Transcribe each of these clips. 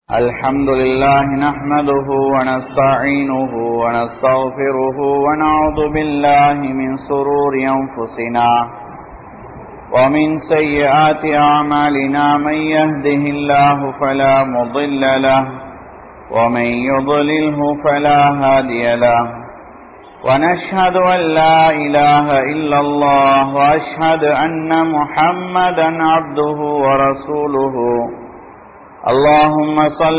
الحمد لله نحمده ونستعينه ونستغفره ونعوذ بالله من شرور أنفسنا ومن سيئات أعمالنا من يهده الله فلا مضل له ومن يضلله فلا هادي له ونشهد أن لا إله إلا الله وأشهد أن محمدا عبده ورسوله اللهم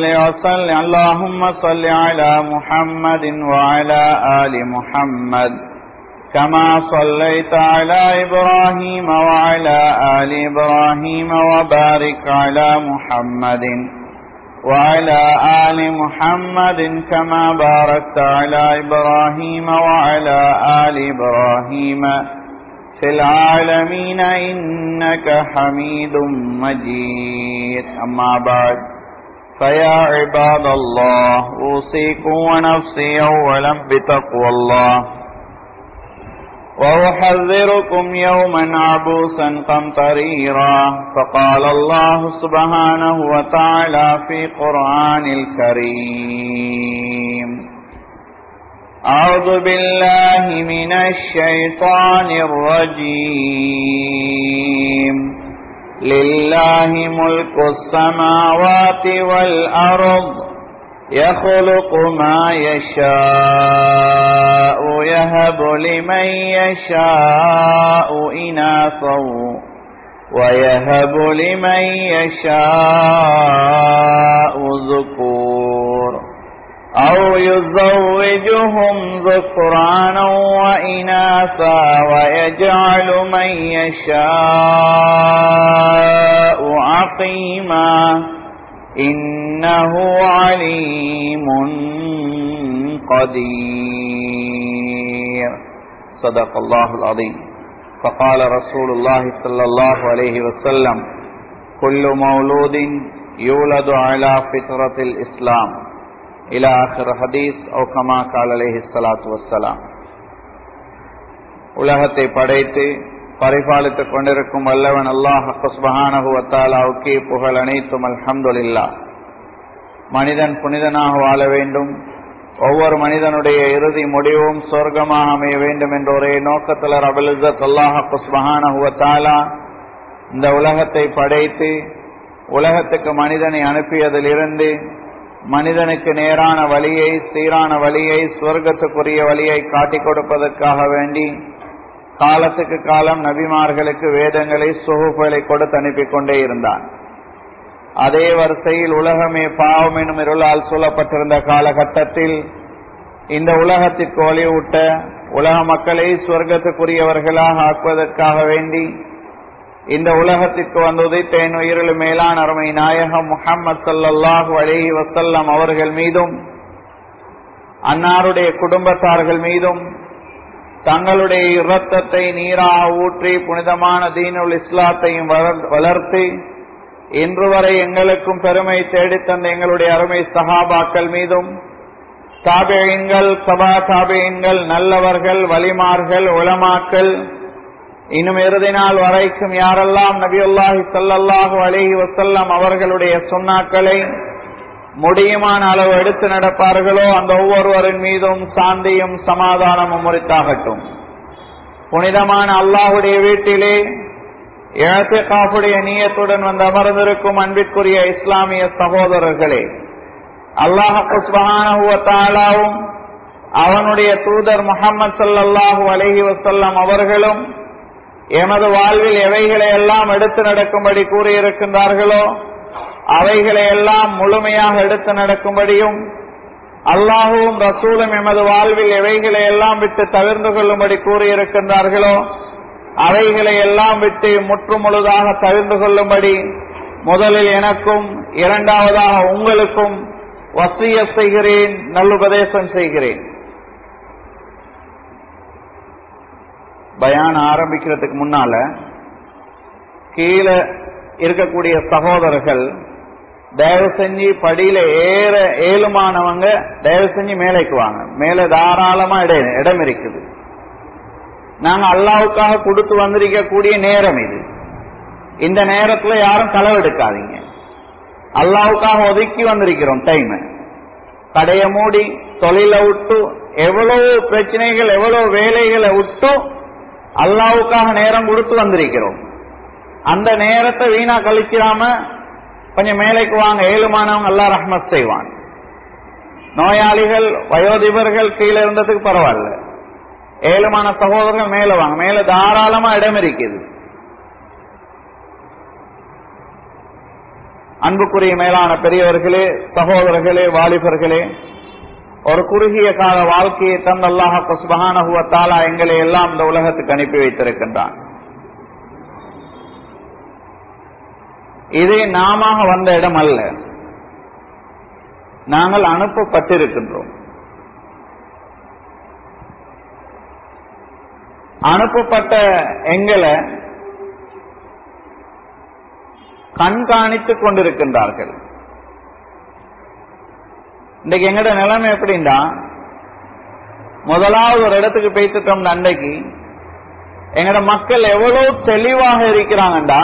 صل على محمد وعلى آل محمد كما صليت على إبراهيم وعلى آل إبراهيم وبارك على محمد وعلى آل محمد كما باركت على إبراهيم وعلى آل إبراهيم في العالمين إنك حميد مجيد أما بعد فيا عباد الله أوصيكم ونفسي أولا بتقوى الله وأحذركم يوما عبوسا قمطريرا فقال الله سبحانه وتعالى في قرآن الكريم أعوذ بالله من الشيطان الرجيم لله ملك السماوات والأرض يخلق ما يشاء يهب لمن يشاء إناثا ويهب لمن يشاء ذكور أو يزوجهم ذكرانا وإناثا ويجعل من يشاء عقيما إنه عليم قدير صدق الله العظيم فقال رسول الله صلى الله عليه وسلم كل مولود يولد على فطرة الإسلام إلى آخر حديث أو كما قال عليه الصلاة والسلام. உலகத்தை படைத்து பரிபாலித்துக் கொண்டிருக்கும் வல்லவன் அல்லாஹ் சுப்ஹானஹு வ தஆலாவுக்கே புகழ் அனைத்தும் அல்ஹம்துலில்லாஹ். மனிதன் புனிதனாக வாழ வேண்டும், ஒவ்வொரு மனிதனுடைய இறுதி முடிவும் சொர்க்கமாக அமைய வேண்டும் என்ற ஒரே நோக்கத்தில் ரப்பல் இஸ்ஸத் அல்லாஹ் சுப்ஹானஹு வ தஆலா இந்த உலகத்தை படைத்து உலகத்துக்கு மனிதனை அனுப்பியதிலிருந்து மனிதனுக்கு நேரான வழியை, சீரான வழியை, சுவர்க்கத்துக்குரிய வழியை காட்டிக் கொடுப்பதற்காக வேண்டி காலத்துக்கு காலம் நபிமார்களுக்கு வேதங்களை, சுஹுஃப்களை கொடுத்து அனுப்பி கொண்டே இருந்தான். அதே வரிசையில் உலகமே பாவம் எனும் இருளால் சூழப்பட்டிருந்த காலகட்டத்தில் இந்த உலகத்திற்கு ஒளியூட்ட, உலக மக்களை சுவர்க்கத்துக்குரியவர்களாக ஆக்குவதற்காக வேண்டி இந்த உலகத்திற்கு வந்து உதித்த என் உயிரில் மேலான அருமை நாயகம் முஹம்மது ஸல்லல்லாஹு அலைஹி வஸல்லம் அவர்கள் மீதும் அன்னாருடைய குடும்பத்தார்கள் மீதும் தங்களுடைய இரத்தத்தை நீராக ஊற்றி புனிதமான தீனுல் இஸ்லாத்தையும் வளர்த்து இன்று வரை எங்களுக்கும் பெருமை தேடித்தந்த எங்களுடைய அருமை சஹாபாக்கள் மீதும், தாபிஈன்கள், சபா தாபிஈன்கள், நல்லவர்கள், வலிமார்கள், உலமாக்கள், இன்னும் இறுதி நாள் வரைக்கும் யாரெல்லாம் நபியுல்லாஹி ஸல்லல்லாஹு அலைஹி வஸல்லம் அவர்களுடைய சுன்னாக்களை முடியுமான அளவு எடுத்து நடப்பார்களோ அந்த ஒவ்வொருவரின் மீதும் சாந்தியும் சமாதானமும் உரித்தாகட்டும். புனிதமான அல்லாஹுடைய வீட்டிலே இஅ்திகாஃபுடைய நியத்துடன் வந்து அமர்ந்திருக்கும் அன்பிற்குரிய இஸ்லாமிய சகோதரர்களே, அல்லாஹ் சுப்ஹானஹு வ தஆலாவும் அவனுடைய தூதர் முஹம்மது ஸல்லல்லாஹு அலைஹி வஸல்லம் அவர்களும் எமது வாழ்வில் எவைகளை எல்லாம் எடுத்து நடக்கும்படி கூறியிருக்கின்றார்களோ அவைகளை எல்லாம் முழுமையாக எடுத்து நடக்கும்படியும், அல்லாஹுவும் ரசூலும் எமது வாழ்வில் எவைகளை எல்லாம் விட்டு தவிர்த்து கொள்ளும்படி கூறியிருக்கின்றார்களோ அவைகளை எல்லாம் விட்டு முற்று முழுதாக தவிர்த்து கொள்ளும்படி முதலில் எனக்கும் இரண்டாவதாக உங்களுக்கும் வசியத் செய்கிறேன், நல்லுபதேசம் செய்கிறேன். பயான் ஆரம்பிக்கிறதுக்கு முன்னால கீழே இருக்கக்கூடிய சகோதரர்கள் தயவு செஞ்சு படியில ஏற ஏழுமானவங்க தயவு செஞ்சு மேலைக்கு வாங்க. மேல தாராளமா இடம் இருக்குது. நாங்க அல்லாஹ்வுக்காக கொடுத்து வந்திருக்க கூடிய நேரம் இது. இந்த நேரத்துல யாரும் களவெடுக்காதீங்க. அல்லாஹ்வுக்காக ஒதுக்கி வந்திருக்கிறோம் டைம். கடையை மூடி தொழிலை விட்டு எவ்வளவு பிரச்சனைகள் எவ்வளவு வேலைகளை விட்டு அல்லாஹ்வுக்காக நேரம் கொடுத்து வந்திருக்கிறோம். அந்த நேரத்தை வீணா கழிச்சிடாம கொஞ்சம் மேலைக்கு வாங்க, ஏழுமானவங்க அல்லாஹ் ரஹ்மத் செய்வான். நோயாளிகள் வயோதிபர்கள் கீழே இருந்ததுக்கு பரவாயில்ல, ஏழுமான சகோதரர்கள் மேல வாங்க, மேல தாராளமா இடம் இருக்குது. அன்புக்குரிய மேலான பெரியவர்களே, சகோதரர்களே, வாலிபர்களே, ஒரு குறுகிய கால வாழ்க்கையை தந்த அல்லாஹ் சுப்ஹானஹு வ தஆலா எங்களை எல்லாம் இந்த உலகத்துக்கு அனுப்பி வைத்திருக்கின்றான். இது நாம வந்த இடம் அல்ல, நாங்கள் அனுப்பப்பட்டிருக்கின்றோம். அனுப்பப்பட்ட எங்களை கண்காணித்துக் கொண்டிருக்கின்றார்கள். இன்றைக்கு எங்கட நிலைமை எப்படின்னா, முதலாவது ஒரு இடத்துக்கு பேசிட்டோம் அன்றைக்கு எங்கட மக்கள் எவ்வளவு தெளிவாக இருக்கிறாங்கண்டா,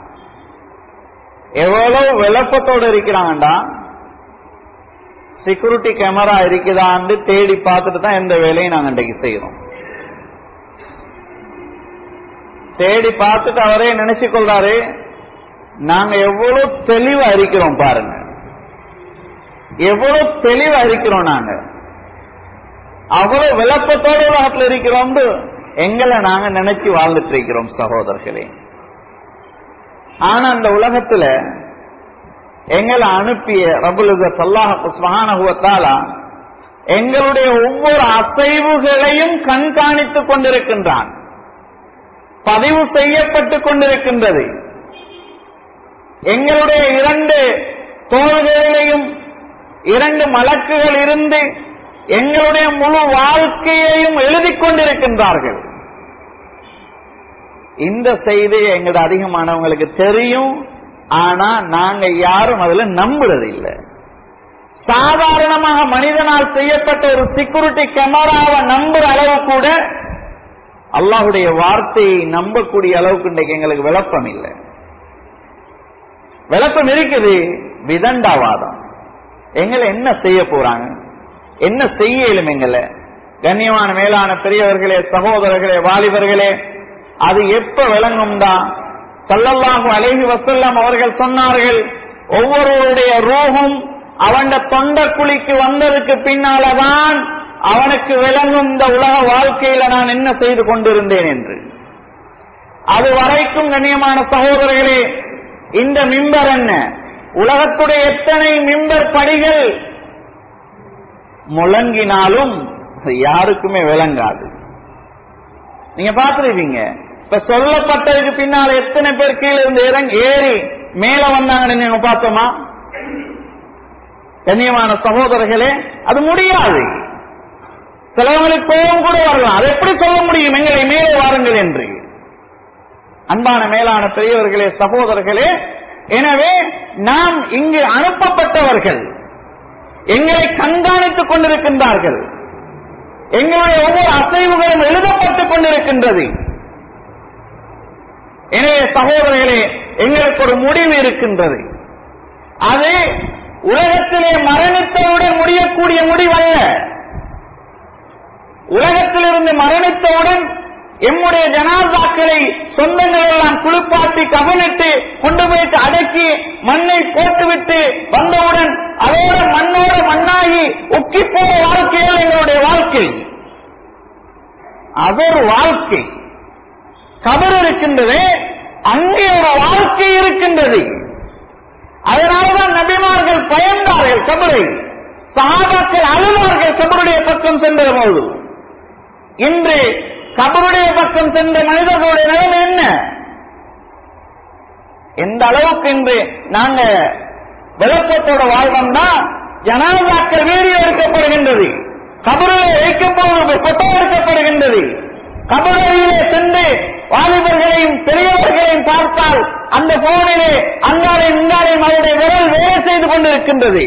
எவ்வளவு விளப்பத்தோடு இருக்கிறாங்கண்டா, செக்யூரிட்டி கேமரா இருக்குதான்னு தேடி பார்த்துட்டு தான் எந்த வேலையும் நாங்க இன்றைக்கு செய்யறோம். தேடி பார்த்துட்டு அவரே நினைச்சு கொள்றாரு, நாங்க எவ்வளவு தெளிவா இருக்கிறோம் பாருங்க, எவ்வளவு தெளிவா இருக்கிறோம், நாங்க அவ்வளவு விளப்பத்தோட உலகத்தில் இருக்கிறோம், எங்களை நாங்க நினைச்சு வாழ்ந்துட்டு இருக்கிறோம் சகோதரர்களே. ஆனா அந்த உலகத்துல எங்களை அனுப்பிய ரப்புல் இஸ்ஸத் அல்லாஹ் சுப்ஹானஹு வ தஆலா எங்களுடைய ஒவ்வொரு அசைவுகளையும் கண்காணித்துக் கொண்டிருக்கின்றான், பதிவு செய்யப்பட்டுக் கொண்டிருக்கின்றது. எங்களுடைய 2 தோள்களிலேயும் 2 மலக்குகள் இருந்து எங்களுடைய முழு வாழ்க்கையையும் எழுதிக் கொண்டிருக்கின்றார்கள். இந்த செய்தி எங்கட அதிகமானவங்களுக்கு தெரியும், ஆனா நாங்க யாரும் அதுல நம்புறது இல்லை. சாதாரணமாக மனிதனால் செய்யப்பட்ட ஒரு செக்யூரிட்டி கேமராவை நம்புற அளவு கூட அல்லாஹ்வுடைய வார்த்தையை நம்பக்கூடிய அளவுக்கு இன்றைக்கு எங்களுக்கு விளப்பம் இல்லை. விளப்பம் இருக்குது, விதண்டாவாதம். எங்களை என்ன செய்ய போறாங்க, என்ன செய்யலும் எங்களை. கண்ணியமான மேலான பெரியவர்களே, சகோதரர்களே, வாலிபர்களே, அது எப்ப விளங்கும்டா, ஸல்லல்லாஹு அலைஹி வஸல்லம் அவர்கள் சொன்னார்கள், ஒவ்வொருவருடைய ரூஹும் அவன் தொண்டக்குழிக்கு வந்ததுக்கு பின்னால்தான் அவனுக்கு விளங்கும் இந்த உலக வாழ்க்கையில நான் என்ன செய்து கொண்டிருந்தேன் என்று. அது வரைக்கும் கண்ணியமான சகோதரர்களே, இந்த மிம்பர் என்ன, உலகத்துடைய எத்தனை மிம்பர் படிகள் முழங்கினாலும் யாருக்குமே விளங்காது. நீங்க பார்த்திருப்பீங்க, இப்ப சொல்லப்பட்டதுக்கு பின்னால் எத்தனை பேர் கீழே இருந்து இறங்கி ஏறி மேல வந்தாங்கன்னு நீங்க பார்த்தோமா? கண்ணியமான சகோதரர்களே, அது முடியாது. சிலவங்களுக்கு கோபம் கூட வரலாம், அது எப்படி சொல்ல முடியும் எங்களை மேலே வாருங்கள் என்று? அன்பான மேலான பெரியவர்களே, சகோதரர்களே, எனவே நாம் இங்கு அனுப்பப்பட்டவர்கள், எங்களை கண்காணித்துக் கொண்டிருக்கின்றார்கள், எங்களுடைய ஒவ்வொரு அசைவுகளும் எழுதப்பட்டுக் கொண்டிருக்கின்றது. எனவே சகோதரர்களே, எங்களுக்கு ஒரு முடிவு இருக்கின்றது. அது உலகத்திலே மரணித்தவுடன் முடியக்கூடிய முடிவல்ல. உலகத்திலிருந்து மரணித்தவுடன் எம்முடைய ஜனாசாக்களை சொந்தங்கள் எல்லாம் குளிப்பாட்டி கவனிட்டு கொண்டு போயிட்டு அடக்கி மண்ணை போட்டுவிட்டு வந்தவுடன் அதோட மண்ணோட மண்ணாகி உக்கி போன வாழ்க்கையில் எங்களுடைய வாழ்க்கை, அது ஒரு வாழ்க்கை. கபர் இருக்கின்றது, அங்கே ஒரு வாழ்க்கை இருக்கின்றது. அதனால்தான் நபிமார்கள் பயந்தார்கள் கபரை, சஹாபாக்கள் அழுவார்கள் கபருடைய பக்கம் சென்ற போது. இன்று கபருடைய பக்கம் சென்ற மனிதர்களுடைய நிலைமை என்ன? எந்த அளவுக்கு இன்று நாங்க விளக்கத்தோட வாழ்வோம்னா, ஜனாசாக்கள் வீடியோ எடுக்கப்படுகின்றது, கபரிலே வைக்கப்படுவது போட்டோ எடுக்கப்படுகின்றது. கபரையிலே சென்று வாலிபர்களையும் பெரியவர்களையும் பார்த்தால் அந்த போனிலே அங்காரையும் இங்காரையும் அவருடைய விரல் வேலை செய்து கொண்டிருக்கின்றது.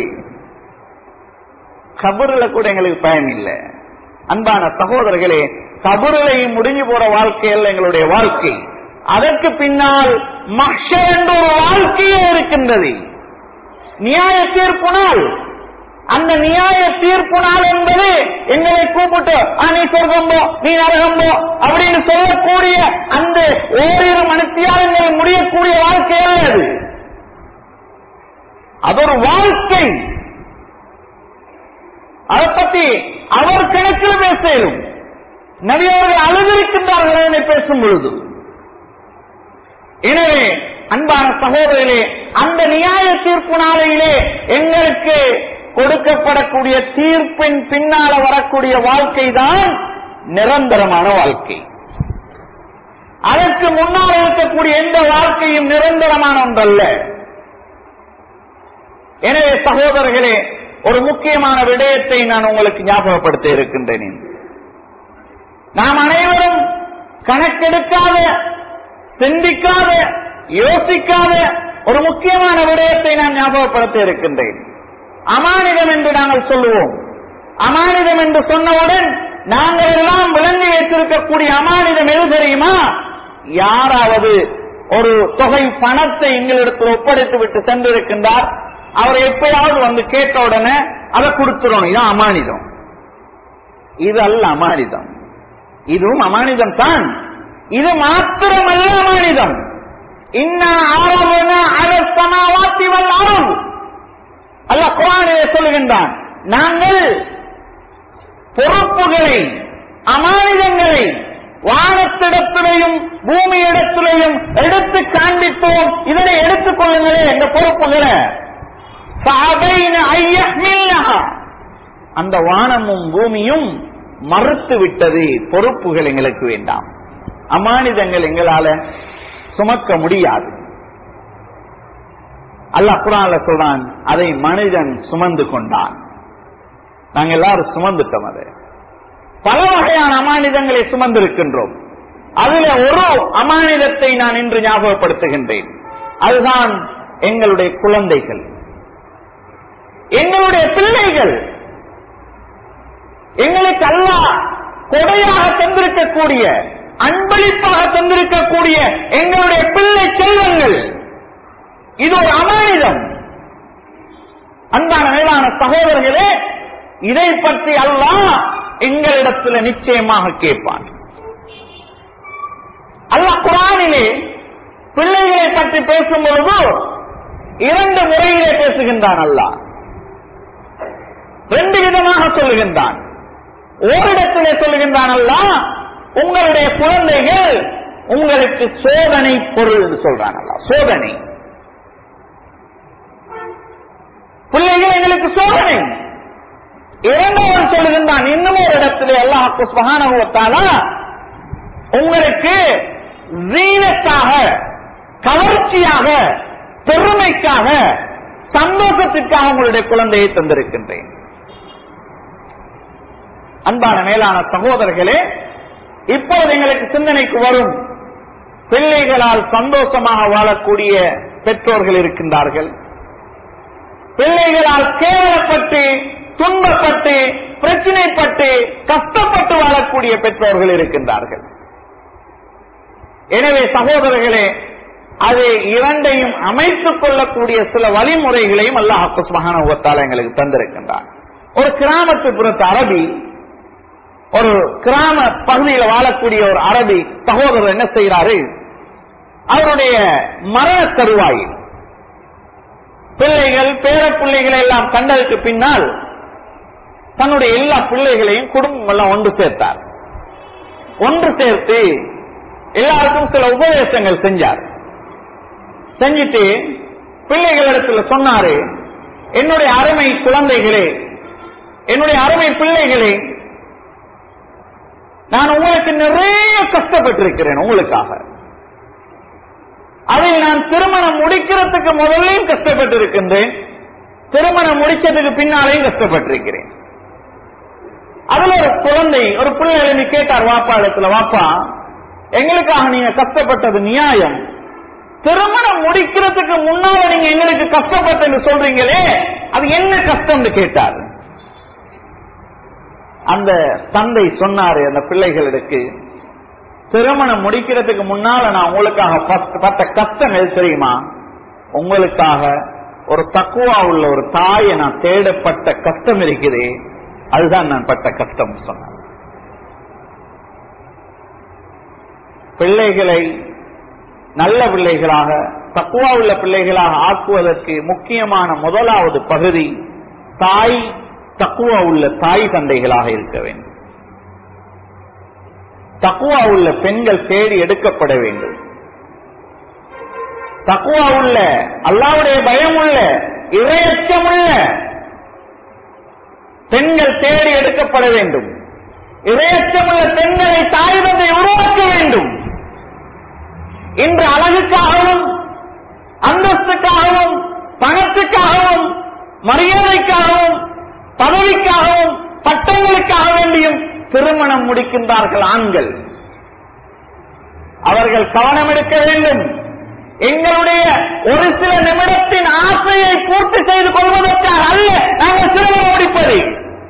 கபருல கூட எங்களுக்கு பயம் இல்லை. அன்பான சகோதரர்களே, கபருலையும் முடிஞ்சு போற வாழ்க்கையில் எங்களுடைய வாழ்க்கை, அதற்கு பின்னால் மஹ்ஷர் என்ற ஒரு வாழ்க்கையே இருக்கின்றது. நியாய தீர்ப்பு நாள். அந்த நியாய தீர்ப்பு நாள் என்பது எங்களை கூப்பிட்டு நீ சொர்க்கம் போ, நீ நரகம் போ அப்படின்னு சொல்லக்கூடிய அந்த ஓரிரு மணித்தியாலங்கள் முடியக்கூடிய வாழ்க்கை அல்ல அது. அது ஒரு வாழ்க்கை. அதை பற்றி அவர் கணக்கில் பேசலும். நபி அவர்கள் அழுதிருக்கின்றார்கள் என்னை பேசும் பொழுது. எனவே அன்பான சகோதரர்களே, அந்த நியாய தீர்ப்பு நாளையிலே எங்களுக்கு கொடுக்கப்படக்கூடிய தீர்ப்பின் பின்னால வரக்கூடிய வாழ்க்கை தான் நிரந்தரமான வாழ்க்கை. அதற்கு முன்னால் இருக்கக்கூடிய எந்த வாழ்க்கையும் நிரந்தரமான ஒன்றல்ல. எனவே சகோதரர்களே, ஒரு முக்கியமான விடயத்தை நான் உங்களுக்கு ஞாபகப்படுத்த இருக்கின்றேன். நாம் அனைவரும் கணக்கெடுக்காத, சிந்திக்காத, யோசிக்காத ஒரு முக்கியமான விடயத்தை நான் ஞாபகப்படுத்த இருக்கின்றேன். அமானிதம் என்று நாங்கள் சொல்லுவோம். அமானிதம் என்று சொன்னவுடன் நாங்கள் எல்லாம் விளங்கி வைத்திருக்கக்கூடிய அமானிதம் எது தெரியுமா? யாராவது ஒரு தொகை பணத்தை எங்களிடத்தில் ஒப்படைத்து விட்டு சென்றிருக்கின்றார், அவர் எப்பயாவது வந்து கேட்ட உடனே அதை கொடுத்துடணும். இதுதான் அமானிதம். இது அல்ல அமானிதம். இதுவும் அமானிதம் தான். இது மாத்திரமல்ல அமானிதம். அல்லாஹ் குர்ஆனிலே சொல்லுகின்றான், நாங்கள் பொறுப்புகளை, அமானிதங்களை வானத்திடத்திலையும் பூமியிடத்திலையும் எடுத்து காண்பித்தோம். இதனை எடுத்துக் கொள்ளுங்களே இந்த பொறுப்புகளை. அந்த வானமும் பூமியும் மறுத்து விட்டது. பொறுப்புகள் எங்களுக்கு வேண்டாம், அமானிதங்கள் எங்களால சுமக்க முடியாது. அல்லாஹ் குர்ஆன்ல சொல்றான், அதை மனிதன் சுமந்து கொண்டான். நாங்க எல்லாரும் சுமந்துட்டோம். அதை பல வகையான அமானிதங்களை சுமந்திருக்கின்றோம். அதுல ஒரு அமானிதத்தை நான் இன்று ஞாபகப்படுத்துகின்றேன். அதுதான் எங்களுடைய குழந்தைகள், எங்களுடைய பிள்ளைகள். எங்களுக்கு அல்லாஹ் கொடையாக தந்திருக்கக்கூடிய, அன்பளிப்பாக தந்திருக்கக்கூடிய எங்களுடைய பிள்ளை செல்வங்கள், இது ஒரு அமானிதம். அன்பான மேலான சகோதரர்களே, இதை பற்றி அல்லாஹ் எங்களிடத்தில் நிச்சயமாக கேட்பான். அல்லாஹ் குர்ஆனிலே பிள்ளைகளை பற்றி பேசும் பொழுது இரண்டு முறையிலே பேசுகின்றான். அல்லாஹ் ரெண்டு விதமாக சொல்லுகின்றான். ஓரிடத்திலே சொல்லுகின்றான், அல்லாஹ் உங்களுடைய குழந்தைகள் உங்களுக்கு சோதனை பொருள் என்று சொல்றான். அல்லாஹ் சோதனை, பிள்ளைகள் எங்களுக்கு சோதனை. இரண்டாவது சொல்லுகின்றான் இன்னும் ஒரு இடத்திலே, அல்லாஹ் சுப்ஹானஹு வ தஆலா உங்களுக்கு ஜீனத்தாக, கவர்ச்சியாக, பெருமைக்காக, சந்தோஷத்திற்காக உங்களுடைய குழந்தையை தந்திருக்கின்றேன். அன்பான மேலான சகோதரர்களே, இப்பொழுது எங்களுக்கு சிந்தனைக்கு வரும், பிள்ளைகளால் சந்தோஷமாக வாழக்கூடிய பெற்றோர்கள் இருக்கின்றார்கள். பிள்ளைகளால் கேவலப்பட்டு, துன்பப்பட்டு, பிரச்சினைப்பட்டு, கஷ்டப்பட்டு வாழக்கூடிய பெற்றோர்கள் இருக்கின்றார்கள். எனவே சகோதரர்களே, அது இரண்டையும் அமைத்துக் கொள்ளக்கூடிய சில வழிமுறைகளையும் அல்லாஹ் சுப்ஹானஹு வ தஆலா எங்களுக்கு தந்திருக்கின்றார். ஒரு கிராமத்துப்புறத்து அரபி, ஒரு கிராம பகுதியில் வாழக்கூடிய ஒரு அரபி சகோதரர் என்ன செய்கிறாரு? அவருடைய மரண தருவாயில் பிள்ளைகள், பேர பிள்ளைகளை எல்லாம் கண்டதுக்கு பின்னால் தன்னுடைய எல்லா பிள்ளைகளையும் குடும்பம் எல்லாம் ஒன்று சேர்த்தார். ஒன்று சேர்த்து எல்லாருக்கும் சில உபதேசங்கள் செஞ்சார். செஞ்சிட்டு பிள்ளைகளிடத்துல சொன்னாரு, என்னுடைய அருமை குழந்தைகளே, என்னுடைய அருமை பிள்ளைகளே, நான் உங்களுக்கு நிறைய கஷ்டப்பட்டிருக்கிறேன். உங்களுக்காக அதில் நான் திருமணம் முடிக்கிறதுக்கு முதல்லையும் கஷ்டப்பட்டிருக்கின்றேன், திருமணம் முடிச்சதுக்கு பின்னாலேயும் கஷ்டப்பட்டிருக்கிறேன். அதுல ஒரு குழந்தை, ஒரு பிள்ளை கேட்டார் வாப்பா இடத்துல, வாப்பா எங்களுக்காக நீங்க கஷ்டப்பட்டது நியாயம், திருமணம் முடிக்கிறதுக்கு முன்னால நீங்க எங்களுக்கு கஷ்டப்பட்டு சொல்றீங்களே, அது என்ன கஷ்டம்னு கேட்டார். அந்த தந்தை சொன்னாரு அந்த பிள்ளைகளுக்கு, திருமணம் முடிக்கிறதுக்கு முன்னால நான் உங்களுக்காக பட்ட கஷ்டம் எது தெரியுமா? உங்களுக்காக ஒரு தக்குவா உள்ள ஒரு தாயை நான் தேடப்பட்ட கஷ்டம் இருக்குது, அதுதான் நான் பட்ட கஷ்டம் சொன்னார். பிள்ளைகளை நல்ல பிள்ளைகளாக தக்குவா உள்ள பிள்ளைகளாக ஆக்குவதற்கு முக்கியமான முதலாவது பகுதி தாய் தக்குவா உள்ள தாய் தந்தைகளாக இருக்க வேண்டும். தக்குவா உள்ள பெண்கள் தேடி எடுக்கப்பட வேண்டும். தக்குவா உள்ள அல்லாஹ்வுடைய பயம் உள்ள இறையச்சமுள்ள பெண்கள் தேடி எடுக்கப்பட வேண்டும். இறையச்சமுள்ள பெண்களை தாய் தந்தை உருவாக்க வேண்டும். இன்று அழகுக்காகவும் அந்தஸ்துக்காகவும் பணத்துக்காகவும் மரியாதைக்காகவும் பதவிக்காகவும் பட்டங்களுக்காக வேண்டியும் திருமணம் முடிக்கின்றார்கள் ஆண்கள். அவர்கள் கவனம் எடுக்க வேண்டும். எங்களுடைய ஒரு சில நிமிடத்தின் ஆசையை பூர்த்தி செய்து கொள்வதற்காக அல்ல நாங்கள் திருமணம் முடிப்பது.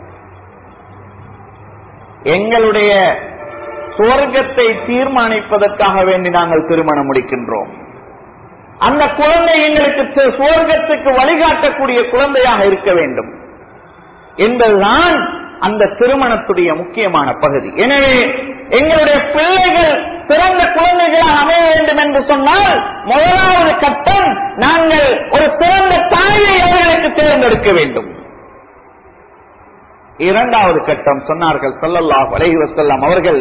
எங்களுடைய சுவர்க்கத்தை தீர்மானிப்பதற்காக வேண்டி நாங்கள் திருமணம் முடிக்கின்றோம். அந்த குழந்தை எங்களுக்கு சுவர்க்கத்துக்கு வழிகாட்டக்கூடிய குழந்தையாக இருக்க வேண்டும் என்பதுதான் அந்த திருமணத்துடைய முக்கியமான பகுதி. எனவே எங்களுடைய பிள்ளைகள் சிறந்த குழந்தைகளாக அமைய வேண்டும் என்று சொன்னால் முதலாவது கட்டம் நாங்கள் ஒரு சிறந்த தாயை அவர்களுக்கு தேர்ந்தெடுக்க வேண்டும். இரண்டாவது கட்டம் சொன்னார்கள் ஸல்லல்லாஹு அலைஹி வஸல்லம் அவர்கள்,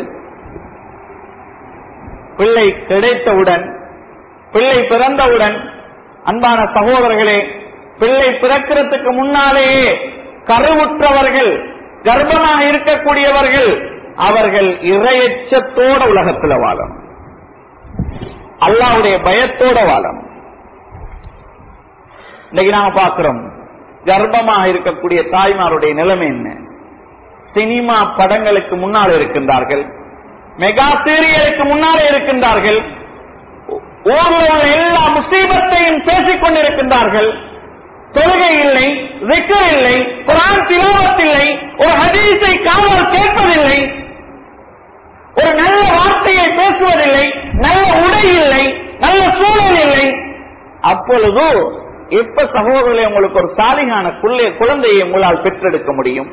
பிள்ளை கிடைத்தவுடன், பிள்ளை பிறந்தவுடன், அன்பான சகோதரர்களே, பிள்ளை பிறக்கிறதுக்கு முன்னாலேயே கருவுற்றவர்கள், கர்ப்பமாக இருக்கக்கூடியவர்கள், அவர்கள் இறையச்சத்தோட உலகத்தில் வாழணும், அல்லாஹ்வுடைய பயத்தோட வாழணும். இன்னைக்கு நாம பார்க்கிறோம், கர்ப்பமாக இருக்கக்கூடிய தாய்மாருடைய நிலைமை என்ன? சினிமா படங்களுக்கு முன்னால் இருக்கின்றார்கள், மெகா சீரியலுக்கு முன்னாலே இருக்கின்றார்கள், ஊரில் உள்ள எல்லா முசீபத்தையும் பேசிக் கொண்டிருக்கின்றார்கள். தொழுகை இல்லை, ஸிக்ர் இல்லை, குர்ஆன் திலாவத் இல்லை, ஒரு ஹதீஸை காதால் கேட்பதில்லை, ஒரு நல்ல வார்த்தையை பேசுவதில்லை, நல்ல உடை இல்லை, நல்ல சூழல் இல்லை. அப்பொழுது எப்ப சகோதரர்களே உங்களுக்கு ஒரு சாலிகான குழந்தையை உங்களால் பெற்றெடுக்க முடியும்?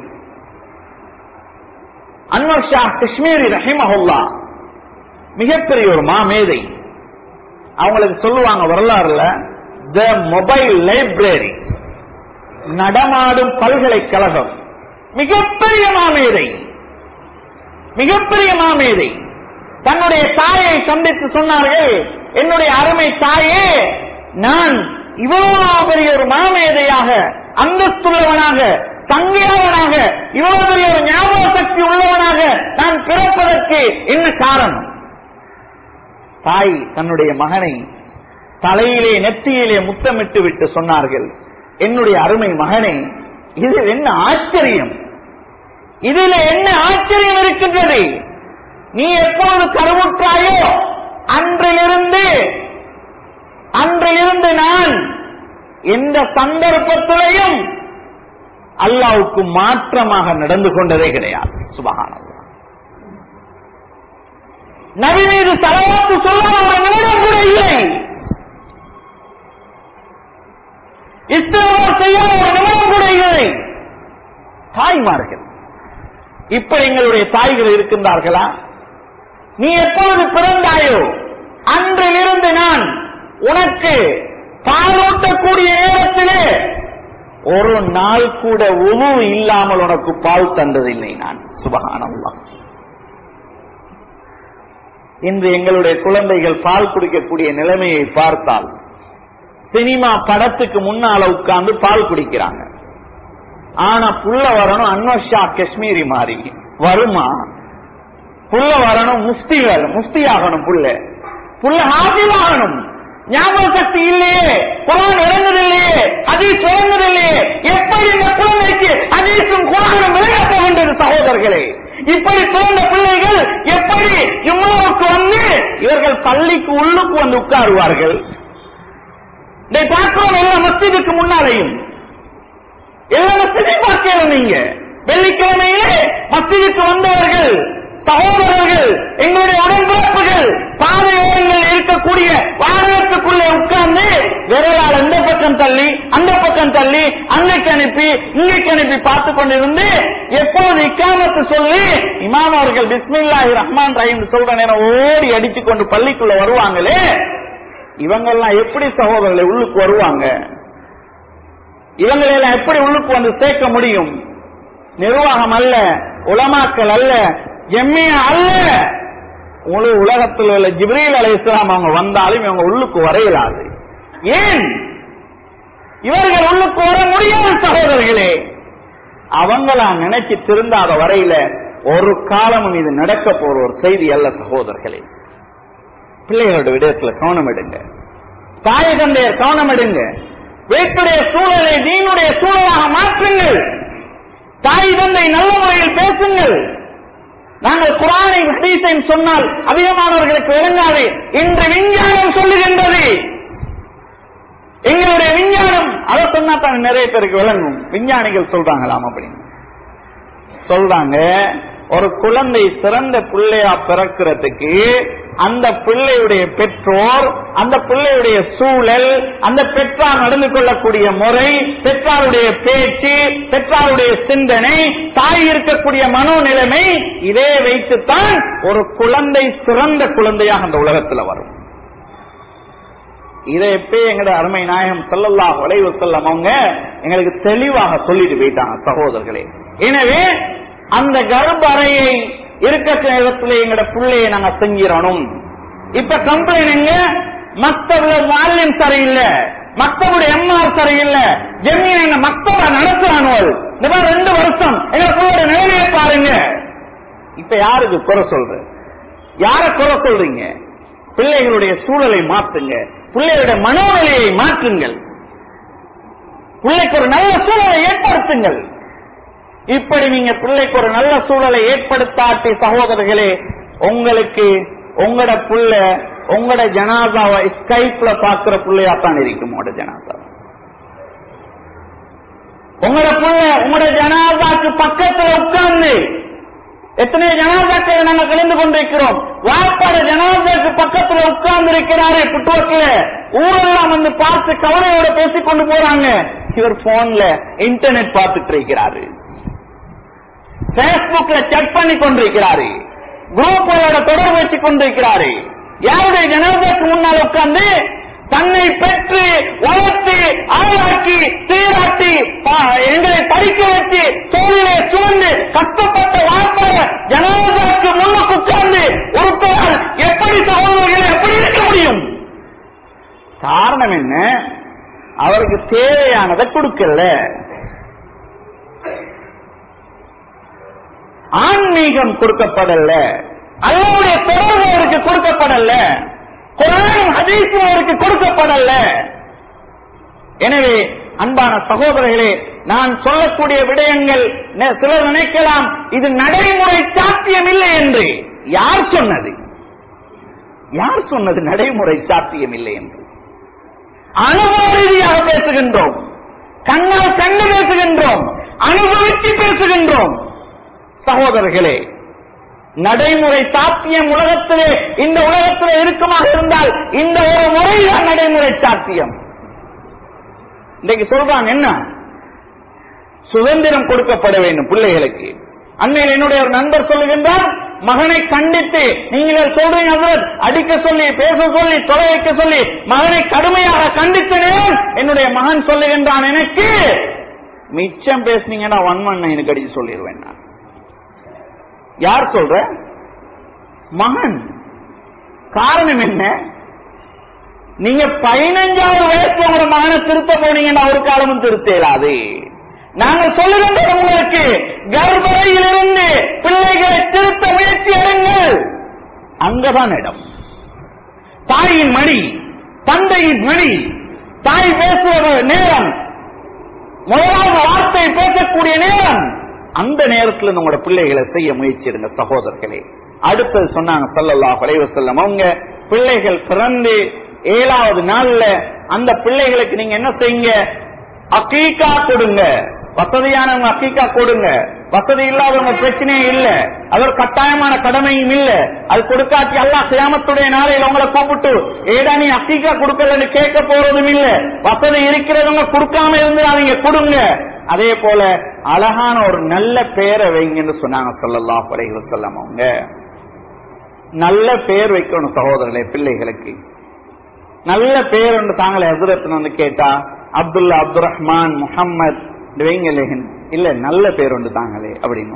அன்வர் ஷா காஷ்மீரி ரஹிமஹுல்லாஹ் மிகப்பெரிய ஒரு மாமேதை. அவங்களுக்கு சொல்லுவாங்க வரலாறுல த மொபைல் லைப்ரரி, நடமாடும் பல்கலைக்கழகம். மிகப்பெரிய மாமேதை, மிகப்பெரிய மாமேதை. தன்னுடைய தாயை சந்தித்து சொன்னார்கள், என்னுடைய அருமை தாயே, நான் இவ்வளவு பெரிய ஒரு மாமேதையாக, அந்தஸ்துள்ளவனாக, சங்கையாளனாக, இவ்வளவு பெரிய ஒரு ஞாபக சக்தி உள்ளவனாக நான் பிறப்பதற்கு என்ன காரணம்? தாய் தன்னுடைய மகனை தலையிலே நெற்றியிலே முத்தமிட்டு விட்டு சொன்னார்கள், என்னுடைய அருமை மகனே, இதில் என்ன ஆச்சரியம்? இதில் என்ன ஆச்சரியம் இருக்கின்றது? நீ எப்போது கருவுற்றாயோ அன்றிலிருந்து நான் எந்த சந்தர்ப்பத்திலையும் அல்லாஹ்வுக்கு மாற்றமாக நடந்து கொண்டதே கிடையாது. சுப்ஹானல்லாஹ். நபி மீது ஸலவாத்து சொல்லாத ஒரு நிமிடம் கூட இல்லை, இஸ்திக்ஃபார் செய்யாத ஒரு நிமிடம் கூட இல்லை. தாய்மார்கள் இப்படி எங்களுடைய தாய்கள் இருக்கின்றார்களா? நீ எப்பொழுது பிறந்தாயோ அன்றிலிருந்து நான் உனக்கு பாலூட்டக்கூடிய நேரத்திலே ஒரு நாள் கூட உது இல்லாமல் உனக்கு பால் தந்ததில்லை நான். சுப்ஹானல்லாஹ். இன்று எங்களுடைய குழந்தைகள் பால் குடிக்கக்கூடிய நிலைமையை பார்த்தால், சினிமா படத்துக்கு முன்னால உட்கார்ந்து பால் குடிக்கிறாங்க. ஆனா புள்ள வரணும் அன்வர் ஷா காஷ்மீரி மாதிரி வருமா? புள்ள வரணும் முஃப்தி ஆகணும், புள்ள ஹாஃபிஸ் ஆகணும். ஞாபக சக்தி இல்லையே, குர்ஆன் இறங்குதில்லையே, ஹதீஸ் இறங்குதில்லையே, எப்படி இந்த குழந்தைக்கு ஹதீஸும் குர்ஆனும் விளங்கப் போகின்றது? சகோதரர்களே, இப்படி பிறந்த பிள்ளைகள் எப்படி ஜும்மாவுக்கு வந்து இவர்கள் பள்ளிக்கு உள்ளுக்கு வந்து உட்காருவார்கள்? இதை பார்க்கிறோம் எல்லா மஸ்ஜிதுக்கு முன்னாலேயும். எல்லா மஸ்ஜிதையும் பார்க்கிறோம். நீங்க வெள்ளிக்கிழமையிலே மஸ்ஜிதுக்கு வந்தவர்கள், சகோதரர்கள், எங்களுடைய உடன்பிறப்புகள் பாதையோரங்கள் இருக்கக்கூடிய வாகனத்துக்குள்ளே உட்கார்ந்து விரலால் இந்த பக்கம் தள்ளி அந்த பக்கம் தள்ளி அன்னைக்கு அனுப்பி இன்றைக்கு அனுப்பி பார்த்து கொண்டிருந்து எப்போது இக்காமத்து சொல்லி இமாம் அவர்கள் பிஸ்மில்லாஹிர் ரஹ்மான் ரஹீம் சொல்ற நேரம் ஓடி அடிச்சு கொண்டு பள்ளிக்குள்ள வருவாங்களே, இவங்கெல்லாம் எப்படி சகோதரர்களை உள்ளுக்கு வருவாங்க? இவங்களெல்லாம் எப்படி உள்ளுக்கு வந்து சேர்க்க முடியும்? நிர்வாகம் அல்ல, உலமாக்கள் அல்ல, ஜம்மியா அல்ல, முழு உலகத்தில் உள்ள ஜிப்ரீல் அலைஹிஸ்ஸலாம் அவங்க வந்தாலும் இவங்க உள்ளுக்கு வரையலாது. ஏன் இவர்கள் உள்ளுக்கு வர முடியாத சகோதரர்களே? அவங்களா நினைச்சு திருந்தாத வரையில ஒரு காலமும் இது நடக்க போற ஒரு செய்தி அல்ல சகோதரர்களே. பிள்ளைகளோட விடயத்தில் கவனம் எடுங்க, தாய் தந்தையர் கவனம் எடுங்க, வீட்டுடைய சூழலை தீனுடைய சூழலாக மாற்றுங்கள், தாய் தந்தை நல்ல முறையில் பேசுங்கள். நாங்கள் குர்ஆனை ஹதீஸையும் சொன்னால் அதிகமானவர்களுக்கு விளங்காது. இன்று விஞ்ஞானம் சொல்லுகின்றது, எங்களுடைய விஞ்ஞானம் அதை சொன்னா தான் நிறைய பேருக்கு விளங்கும். விஞ்ஞானிகள் சொல்றாங்களாம் அப்படின்னு சொல்றாங்க. ஒரு குழந்தை சிறந்த பிள்ளையா பிறக்கிறதுக்கு அந்த பிள்ளையுடைய பெற்றோர், அந்த பிள்ளையுடைய சூழல், அந்த பெற்றார் நடந்து கொள்ளக்கூடிய முறை, பெற்றாருடைய பேச்சு, பெற்றாருடைய சிந்தனை, தாய் இருக்கக்கூடிய மனோநிலைமை, இதே வைத்துத்தான் ஒரு குழந்தை சிறந்த குழந்தையாக அந்த உலகத்தில் வரும். இதை எப்பயே எங்கட அருமை நாயகம் ஸல்லல்லாஹு அலைஹி வஸல்லம் அவங்க எங்களுக்கு தெளிவாக சொல்லிட்டு போயிட்டாங்க சகோதரர்களே. எனவே அந்த கர்ப்ப அறையை இருக்கிற இடத்துல எங்கட பிள்ளையை நாங்க செஞ்சிடணும். இப்ப கம்ப்ளைண்ட் எங்க? மக்தப்ல மாலிம் சரியில்லை, மக்தபுடைய எம்ஆர் சரியில்லை, ஜமீன் எங்க மக்தப நடத்துறானோ இந்த மாதிரி 2 வருஷம் எங்க பிள்ளையோட நிலைமையை பாருங்க. இப்ப யாருக்கு குறை சொல்ற? யார குறை சொல்றீங்க? பிள்ளைகளுடைய சூழலை மாற்றுங்க, பிள்ளைகளுடைய மனோநிலையை மாற்றுங்கள், பிள்ளைக்கு ஒரு நல்ல சூழலை ஏற்படுத்துங்கள். இப்படி நீங்க பிள்ளைக்கு ஒரு நல்ல சூழலை ஏற்படுத்தாட்டி சகோதரர்களே, உங்களுக்கு உங்களோட புள்ள உங்களோட ஜனாசாவை ஸ்கைப்ல பாக்குற பிள்ளையாத்தான் இருக்கும். உங்களோட ஜனாசா உங்களோட புள்ள உங்களோட ஜனாசாக்கு பக்கத்துல உட்கார்ந்து, எத்தனை ஜனாசாக்களை நாங்கள் கலந்து கொண்டிருக்கிறோம், வாப்பாட ஜனாசாக்கு பக்கத்துல உட்கார்ந்து இருக்கிறாரு புட்டுவத்துல, ஊரெல்லாம் வந்து பார்த்து கவலையோட பேசிக் கொண்டு போறாங்க. இவர் போன்ல இன்டர்நெட் பார்த்துட்டு இருக்கிறாரு, பேஸ்புக்ல செக் பண்ணி கொண்டிருக்கிறாரு, குரூப்போட தொடர்பு வச்சுக் கொண்டிருக்கிறாரு. யாருடைய ஜனாசாக்கு முன்னால் உட்கார்ந்து தன்னை பெற்று வளர்த்து ஆளாக்கி சீராட்டி எங்களை படிக்க வச்சு தோளிலே சுமந்து கஷ்டப்பட்ட வாய்ப்பாக ஜனாசாக்கு முன்னுக்கு உட்கார்ந்து ஒருத்தரால் எப்படி சகோதரர்களை எப்படி இருக்க முடியும்? காரணம் என்ன? அவருக்கு தேவையானதை கொடுக்கல. ஆன்மீகம் கொடுக்கப்படல, அல்லாஹ்வுடைய தொடர்பு அவருக்கு கொடுக்கப்படல, குர்ஆனும் ஹதீஸும் அவருக்கு கொடுக்கப்படல. எனவே அன்பான சகோதரர்களே, நான் சொல்லக்கூடிய விடயங்கள் சிலர் நினைக்கலாம் இது நடைமுறை சாத்தியம் இல்லை என்று. யார் சொன்னது? யார் சொன்னது நடைமுறை சாத்தியம் இல்லை என்று? அனுபவ ரீதியாக பேசுகின்றோம், கண்ணால் கண்டு பேசுகின்றோம், அனுபவித்து பேசுகின்றோம். சகோதரர்களே, நடைமுறை சாத்தியம் உலகத்திலே இந்த உலகத்திலே இருக்குமாக இருந்தால் இந்த ஒரு முறைதான் நடைமுறை சாத்தியம். இன்றைக்கு சொல்றாங்க என்ன? சுதந்திரம் கொடுக்கப்பட வேண்டும் பிள்ளைகளுக்கு. அண்மையில் என்னுடைய ஒரு நண்பர் சொல்லுகின்றார், மகனை கண்டித்து நீங்கள் சொல்றீங்க அடிக்க சொல்லி பேச சொல்லி தொலை வைக்க சொல்லி மகனை கடுமையாக கண்டித்தேன். என்னுடைய மகன் சொல்லுகின்றான், எனக்கு மிச்சம் பேசுனீங்கன்னா 119 அடிச்சு சொல்லிடுவேன். நான் யார் சொல்ற? மகன். காரணம் என்ன? நீங்க 15வது வயசுல உங்க மகனை திருத்த போனீங்கன்னா ஒரு காலமும் திருத்த இயலாது. நாங்கள் சொல்லுகின்ற உங்களுக்கு கர்ப்பையிலிருந்து பிள்ளைகளை திருத்த முயற்சி எடுங்கள். அங்கதான் இடம். தாயின் மடி, தந்தையின் மடி, தாய் பேசுவது நேரம், முதலாவது வார்த்தை பேசக்கூடிய நேரம், அந்த நேரத்தில் உங்களோட பிள்ளைகளை செய்ய முயற்சி எடுங்க சகோதரர்களே. அடுத்தது சொன்னாங்க ஸல்லல்லாஹு அலைஹி வஸல்லம், அவங்க பிள்ளைகள் பிறந்து 7வது நாள்ல அந்த பிள்ளைகளுக்கு நீங்க என்ன செய்யுங்க? அகீகா கொடுங்க. வசதியானவங்க அக்கீக்கா கொடுங்க, வசதி இல்லாதவங்க பிரச்சனையே இல்ல, அது ஒரு கட்டாயமான கடமையும் இல்ல. அது கொடுக்காட்டி அல்லாஹ் கியாமத்துடைய நாளையில் உங்களை கூப்பிட்டு ஏடா நீ அக்கீக்கா கொடுக்கலன்னு கேட்க போறதும் இல்ல. வசதி இருக்கிறவங்க கொடுக்காம இருந்து அவங்க கொடுங்க. அதே போல அழகான ஒரு நல்ல பேரை வைங்கன்னு சொன்னாங்க ஸல்லல்லாஹு அலைஹி வஸல்லம். அவங்க நல்ல பேர் வைக்கணும் சகோதரர்களே. பிள்ளைகளுக்கு நல்ல பேர் ஒன்று தாங்களே ஹஜ்ரத் வந்து கேட்டா அப்துல்லா, அப்துல் ரஹ்மான், முஹம்மத் வைங்கலேன் இல்ல, நல்ல பேர் ஒன்று தாங்களே அப்படின்னு.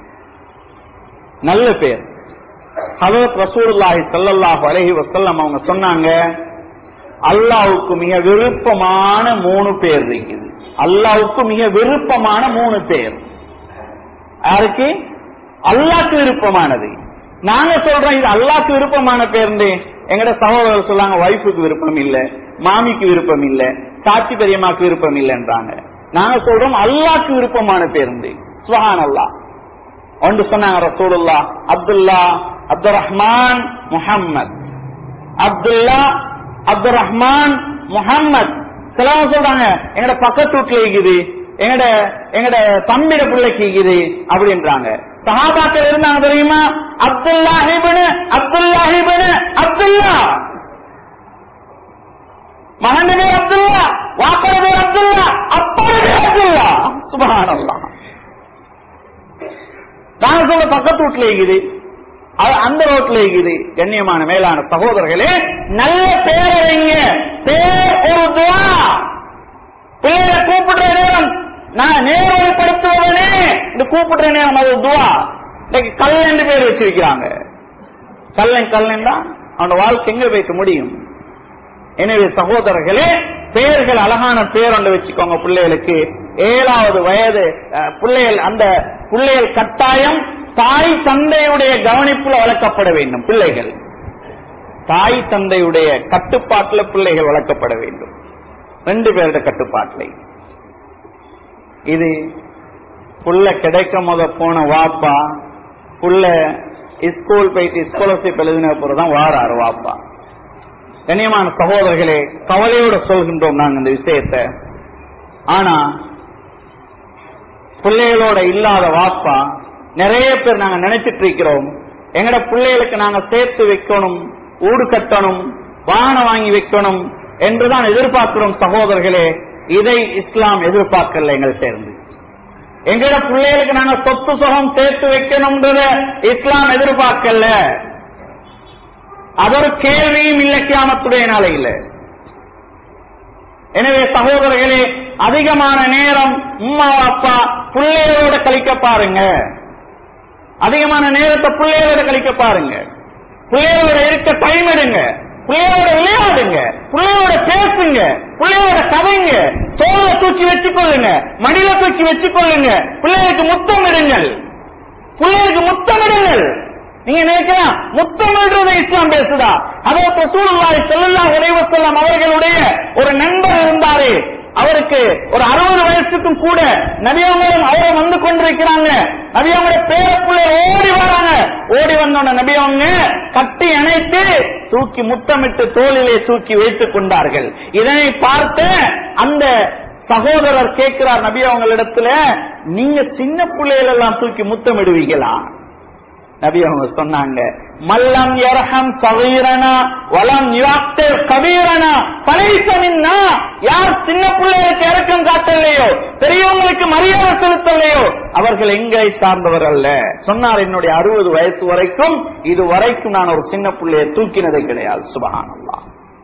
நல்ல பேர் ஹஜ்ரத் ரசூலுல்லாஹி ஸல்லல்லாஹு அலைஹி வஸல்லம் அவங்க சொன்னாங்க, அல்லாஹ்வுக்கு மிக விருப்பமான 3 பேர் இருக்குது. அல்லாஹ்வுக்கு மிக விருப்பமான 3 பேர். யாருக்கு? அல்லாஹ்க்கு விருப்பமானது. நாங்க சொல்றோம் இது அல்லாஹ்க்கு விருப்பமான பேர். எங்கட சகோதரர் சொல்லாங்க வைஃபுக்கு விருப்பம் இல்ல, மாமிக்கு விருப்பம் இல்ல, சாட்சி பெரியம்மாக்கு விருப்பம் இல்லைன்றாங்க. நாங்க சொல்றோம் அல்லாஹ்க்கு விருப்பமான பேர். சுப்ஹானல்லாஹ். ஒன்று சொன்னாங்க ரசூலுல்லாஹ், அப்துல்லா, அப்துல் ரஹ்மான், முஹம்மத். அப்துல்லா, அப்துல் ரஹ்மான், முஹம்மத். சிலவங்க சொல்றாங்க எங்கட பக்கத்து வீட்டுல இருக்குது, எங்கட தம்பிட பிள்ளைக்கு இருக்குது அப்படின்றாங்க. சஹாபாக்கள் இருந்தாங்க தெரியுமா? அப்துல்லாஹிபின் அப்துல்லாஹிபின் அப்துல்லா, மகன் பேர் அப்துல்லா, வாப்பட பேர் அப்துல்லா, அப்பட பேர் அப்துல்லா. சுப்ஹானல்லாஹ். நாங்க சொல்ல பக்கத்து வீட்டுல இருக்குது, அந்த ரோட்ல இருக்குது. கண்ணியமான மேலான சகோதரர்களே, நல்ல பேர் வைங்க. பேர் ஒரு துஆ. பேரை கூப்பிடுற நேரம் நான் நேரப்படுத்துவதனே இந்த கூப்பிடுற நேரம் அது துஆ. இன்னைக்கு கல்லென்று பேர் வச்சிருக்கிறாங்க. கல்லன் தான் அவனோட வாழ்க்கை எங்க வைக்க முடியும்? எனவே சகோதரர்களே, பெயர்கள் அழகான பேர் ஒன்று வச்சுக்கோங்க பிள்ளைகளுக்கு. 7வது வயது பிள்ளைகள், அந்த பிள்ளைகள் கட்டாயம் தாய் தந்தையுடைய கவனிப்புல வளர்க்கப்பட வேண்டும். பிள்ளைகள் தாய் தந்தையுடைய கட்டுப்பாட்டில் பிள்ளைகள் வளர்க்கப்பட வேண்டும். 2 பேருடைய கட்டுப்பாட்டில். இது புள்ள கிடைக்கும் போத போன வாப்பா, புள்ள ஸ்கூல் போயிட்டு ஸ்காலர்ஷிப் எழுதின போறதான் வாராரு வாப்பா. கண்ணியமான சகோதரர்களே, கவலையோட சொல்கின்றோம் நாங்க இந்த விஷயத்தை. ஆனா பிள்ளைகளோட இல்லாத வாப்பா நிறைய பேர் நாங்க நினைச்சிட்டு இருக்கிறோம். எங்கட பிள்ளைகளுக்கு நாங்க சேர்த்து வைக்கணும், ஊடு கட்டணும், வாகனம் வாங்கி வைக்கணும் என்றுதான் எதிர்பார்க்கிறோம் சகோதரர்களே. இதை இஸ்லாம் எதிர்பார்க்கல. எங்கள் சேர்ந்து எங்கட பிள்ளைகளுக்கு நாங்க சொத்து சுகம் சேர்த்து வைக்கணும் இஸ்லாம் எதிர்பார்க்கல. அது ஒரு கேள்வியும் இல்லை கியாமத்துடைய நாளையில். எனவே சகோதரர்களே, அதிகமான நேரம் உம்மா அப்பா பிள்ளைகளோட கழிக்க பாருங்க. அதிகமான நேரத்தை பிள்ளைகளோட கழிக்க பாருங்க. பிள்ளைகளோட இருக்க டைம் எடுங்க, பிள்ளைகளோட விளையாடுங்க, பிள்ளைகளோட பேசுங்க, பிள்ளைகளோட கதைங்க, தோலை தூக்கி வச்சுக்கொள்ளுங்க, மடியில தூக்கி வச்சுக்கொள்ளுங்க. பிள்ளைகளுக்கு முத்தமிடுங்கள், பிள்ளைகளுக்கு முத்தமிடுங்கள். நீங்க நினைக்கலாம் முத்தமிடுறதை இஸ்லாம் பேசுதா? அதற்கு ரசூலுல்லாஹி ஸல்லல்லாஹு அலைஹி வஸல்லம் அவர்களுடைய ஒரு நண்பர் இருந்தாரு. அவருக்கு ஒரு 60 வயசுக்கும் கூட நபியவங்களும் அவரை வந்து கொண்டிருக்கிறாங்க. நபியவங்களுடைய பேரப்புள்ள ஓடி வராங்க. ஓடி வந்தோட நபியவங்க கட்டி அணைத்து தூக்கி முத்தமிட்டு தோளிலே தூக்கி வைத்துக் கொண்டார்கள். இதனை பார்த்த அந்த சகோதரர் கேட்கிறார் நபி அவங்களிடத்துல, நீங்க சின்ன பிள்ளைகள் எல்லாம் தூக்கி முத்தமிடுவீங்களா? நபி அவங்க சொன்னாங்க, மல்லம் யர்ஹம் சகீரனா வலம் யுஅக்திர் கபீரனா ஃபலைஸ மின்னா. யார் சின்ன பிள்ளைகளுக்கு இரக்கம் காட்டலையோ, பெரியவங்களுக்கு மரியாதை செலுத்தலையோ, அவர்கள் எங்களை சார்ந்தவர் அல்ல சொன்னார். என்னுடைய 60 வயசு வரைக்கும் இது வரைக்கும் நான் ஒரு சின்ன பிள்ளையை தூக்கினதே கிடையாது. சுப்ஹானல்லாஹ்.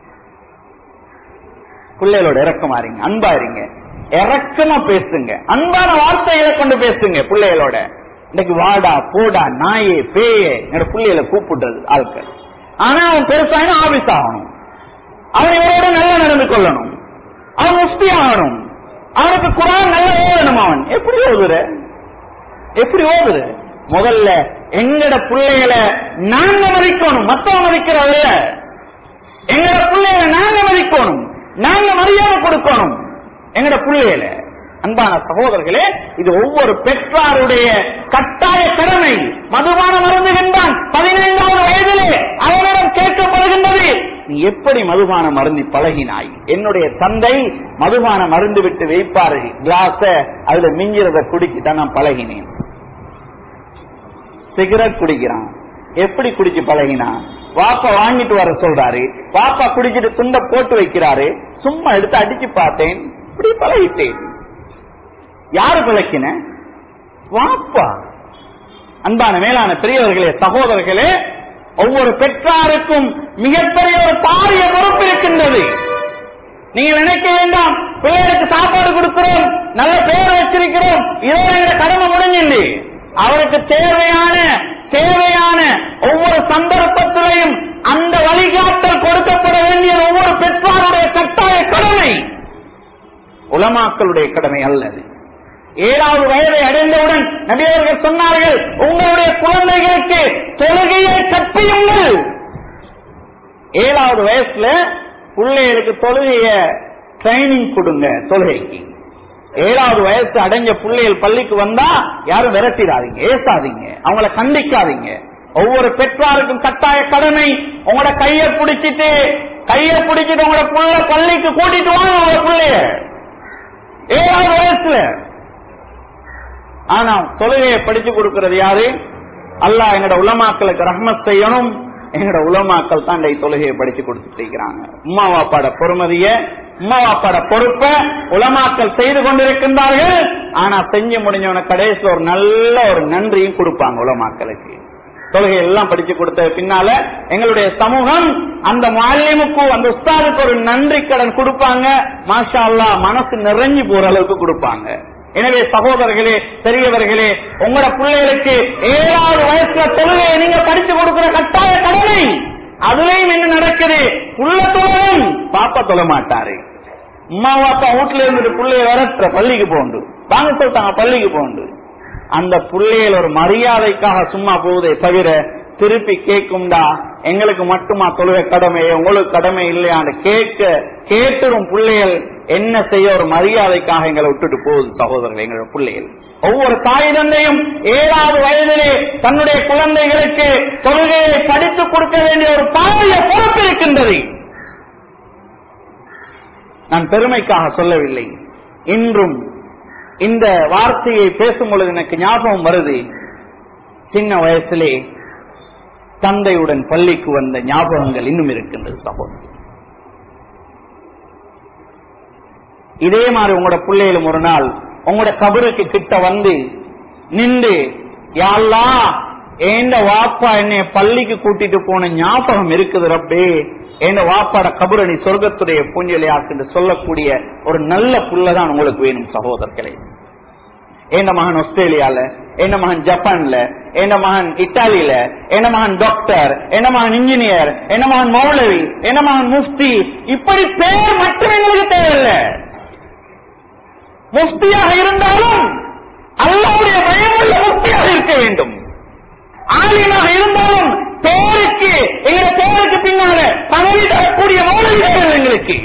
பிள்ளைகளோட இரக்கமா இருங்க, அன்பா இருங்க, இரக்கமா பேசுங்க, அன்பான வார்த்தைகளை கொண்டு பேசுங்க பிள்ளைகளோட. இன்னைக்கு வாடா போடா நாயே பேயே என்னோட பிள்ளைகளை கூப்பிடுறது ஆட்கள். ஆனா அவன் பெருசாயினா ஆபீஸ் ஆகணும், அவன் இவரோட நல்லா நடந்து கொள்ளணும், அவன் முஃப்தி ஆகணும், அவனுக்கு குர்ஆன் நல்லா ஓதணும். அவன் எப்படி ஓதுற? எப்படி ஓதுற? முதல்ல எங்கட பிள்ளைகளை நாங்க மதிக்கணும், மத்தவங்க மதிக்கிறதில்ல. எங்கட பிள்ளைகளை நாங்க மதிக்கணும், நாங்க மரியாதை கொடுக்கணும் எங்கட பிள்ளைகளை. அன்பான சகோதரர்களே, இது ஒவ்வொரு பெற்றாருடைய கட்டாய கடமை. மதுபானம் அருந்துகின்றான் 15வது வயதிலே அவனிடம் கேட்கப்படுகின்றது, நீ எப்படி மதுபானம் அருந்தி பழகினாய்? என்னுடைய தந்தை மதுபானம் அருந்து விட்டு வைப்பாரு கிளாஸ, அதுல மிஞ்சிறத குடிக்கிட்ட நான் பழகினேன். சிகரெட் குடிக்கிறான், எப்படி குடிச்சு பழகினான்? வாப்பா வாங்கிட்டு வர சொல்றாரு, வாப்பா குடிச்சிட்டு துண்ட போட்டு வைக்கிறாரு, சும்மா எடுத்து அடிச்சு பார்த்தேன், இப்படி பழகிட்டேன். யாரு பழக்கின? வாப்பா. அன்பான மேலான பெரியவர்களே, சகோதரர்களே, ஒவ்வொரு பெற்றாருக்கும் மிகப்பெரிய ஒரு பாரிய பொறுப்பு இருக்கின்றது. நீங்க நினைக்க வேண்டாம், பிள்ளைகளுக்கு சாப்பாடு கொடுக்கிறோம், நல்ல பேர் வச்சிருக்கிறோம், இதோட கடமை முடிஞ்சில்லை. அவருக்கு தேவையான ஒவ்வொரு சந்தர்ப்பத்திலையும் அந்த வழிகாட்டல் கொடுக்கப்பட வேண்டிய ஒவ்வொரு பெற்றாருடைய கட்டாய கடமை, உலமாக்களுடைய கடமை அல்லது. 7வது வயதை அடைந்தவுடன் நபி அவர்கள் சொன்னார்கள், உங்களுடைய குழந்தைகளுக்கு தொழுகையை கற்பியுங்கள். 7வது வயசுல பிள்ளைகளுக்கு தொழுகைய ட்ரைனிங் கொடுங்க. தொழுகைக்கு 7வது வயசு அடைஞ்ச பிள்ளைகள் பள்ளிக்கு வந்தா யாரும் விரட்டிடாதீங்க, ஏசாதீங்க, அவங்கள கண்டிக்காதீங்க. ஒவ்வொரு பெற்றாருக்கும் கட்டாய கடமை, உங்களோட கையை பிடிச்சிட்டு உங்களோட புள்ள பள்ளிக்கு கூட்டிட்டு வாங்க உங்களோட பிள்ளைய 7வது வயசுல. ஆனா தொழுகையை படிச்சு கொடுக்கிறது யாரு? அல்லாஹ் எங்கட உலமாக்களுக்கு ரஹ்மத் செய்யணும். எங்கட உலமாக்கள் தான் தொழுகையை படிச்சு கொடுத்துட்டு இருக்கிறாங்க. உம்மா வாப்பாட பொறுமதிய, உம்மா வாப்பாட பொறுப்ப உலமாக்கள் செய்து கொண்டிருக்கின்றார்கள். ஆனா செஞ்சு முடிஞ்சவன கடைசியில் ஒரு நல்ல ஒரு நன்றியும் கொடுப்பாங்க உலமாக்களுக்கு. தொழுகை எல்லாம் படிச்சு கொடுத்த பின்னால எங்களுடைய சமூகம் அந்த முஅல்லிமுக்கு, அந்த உஸ்தாதுக்கு ஒரு நன்றி கடன் கொடுப்பாங்க. மாஷா அல்லாஹ், மனசு நிறைஞ்சு போற அளவுக்கு கொடுப்பாங்க. எனவே சகோதரர்களே, பெரியவர்களே, உங்களோட பிள்ளைகளுக்கு 7வது வயசுல தொழுகையை நீங்க படிச்சு கொடுக்கிற கட்டாய கடமை. அதுலயும் என்ன நடக்குது? புள்ள தொழும், பாப்பா தொழ மாட்டாரு. அம்மா பாப்பா வீட்டுல இருந்துட்டு பிள்ளைய வரட்டுற பள்ளிக்கு போண்டு வாங்க சொல்லிட்டாங்க, பள்ளிக்கு போண்டு. அந்த பிள்ளைகள் ஒரு மரியாதைக்காக சும்மா போகுதே தவிர திருப்பி கேட்கும்டா எங்களுக்கு மட்டுமா தொழுகை கடமை, உங்களுக்கு கடமை இல்லையான்னு கேட்டுரும் பிள்ளைகள். என்ன செய்ய? ஒரு மரியாதைக்காக எங்களை விட்டுட்டு போகுது சகோதரர்கள். எங்களோட பிள்ளைகள் ஒவ்வொரு தாய் தந்தையும் 7வது வயதிலே தன்னுடைய குழந்தைகளுக்கு தொழுகையை படித்துக் கொடுக்க வேண்டிய ஒரு பாரிய பொறுப்பு இருக்கின்றது. நான் பெருமைக்காக சொல்லவில்லை. இன்றும் இந்த வார்த்தையை பேசும் பொழுது எனக்கு ஞாபகம் வருது, சின்ன வயசிலே தந்தையுடன் பள்ளிக்கு வந்த ஞாபகங்கள் இன்னும் இருக்கின்றது சகோதரர். இதே மாதிரி உங்களோட பிள்ளைகளும் ஒரு நாள் உங்களோட கபருக்கு கிட்ட வந்து நின்று, யா அல்லாஹ், ஏண்ட வாப்பா என்னைய பள்ளிக்கு கூட்டிட்டு போன ஞாபகம் இருக்குது ரப்பே, ஏண்ட வாப்பாட கபரை சொர்க்கத்துடைய பூஞ்சலையாக்கு சொல்லக்கூடிய ஒரு நல்ல புள்ளதான் உங்களுக்கு வேணும் சகோதரர்களே. என் மகன் ஆஸ்திரேலியால, என் மகன் ஜப்பான்ல, என் மகன் இத்தாலியில, என் மகன் டாக்டர், என் மகன் இன்ஜினியர், என் மகன் மௌலவி, என் மகன் முஃப்தி, இப்படி பேர் மட்டும் எங்களுக்கு தேவையில்லை. முஃப்தியாக இருந்தாலும் அல்லாஹ்வுடைய பயமுள்ள முஃப்தியாக இருக்க வேண்டும். ஆலிமாக இருந்தாலும் பேருக்கு, எங்க பேருக்கு பின்னால பதவி தரக்கூடிய மௌலவிகள் எங்களுக்கு.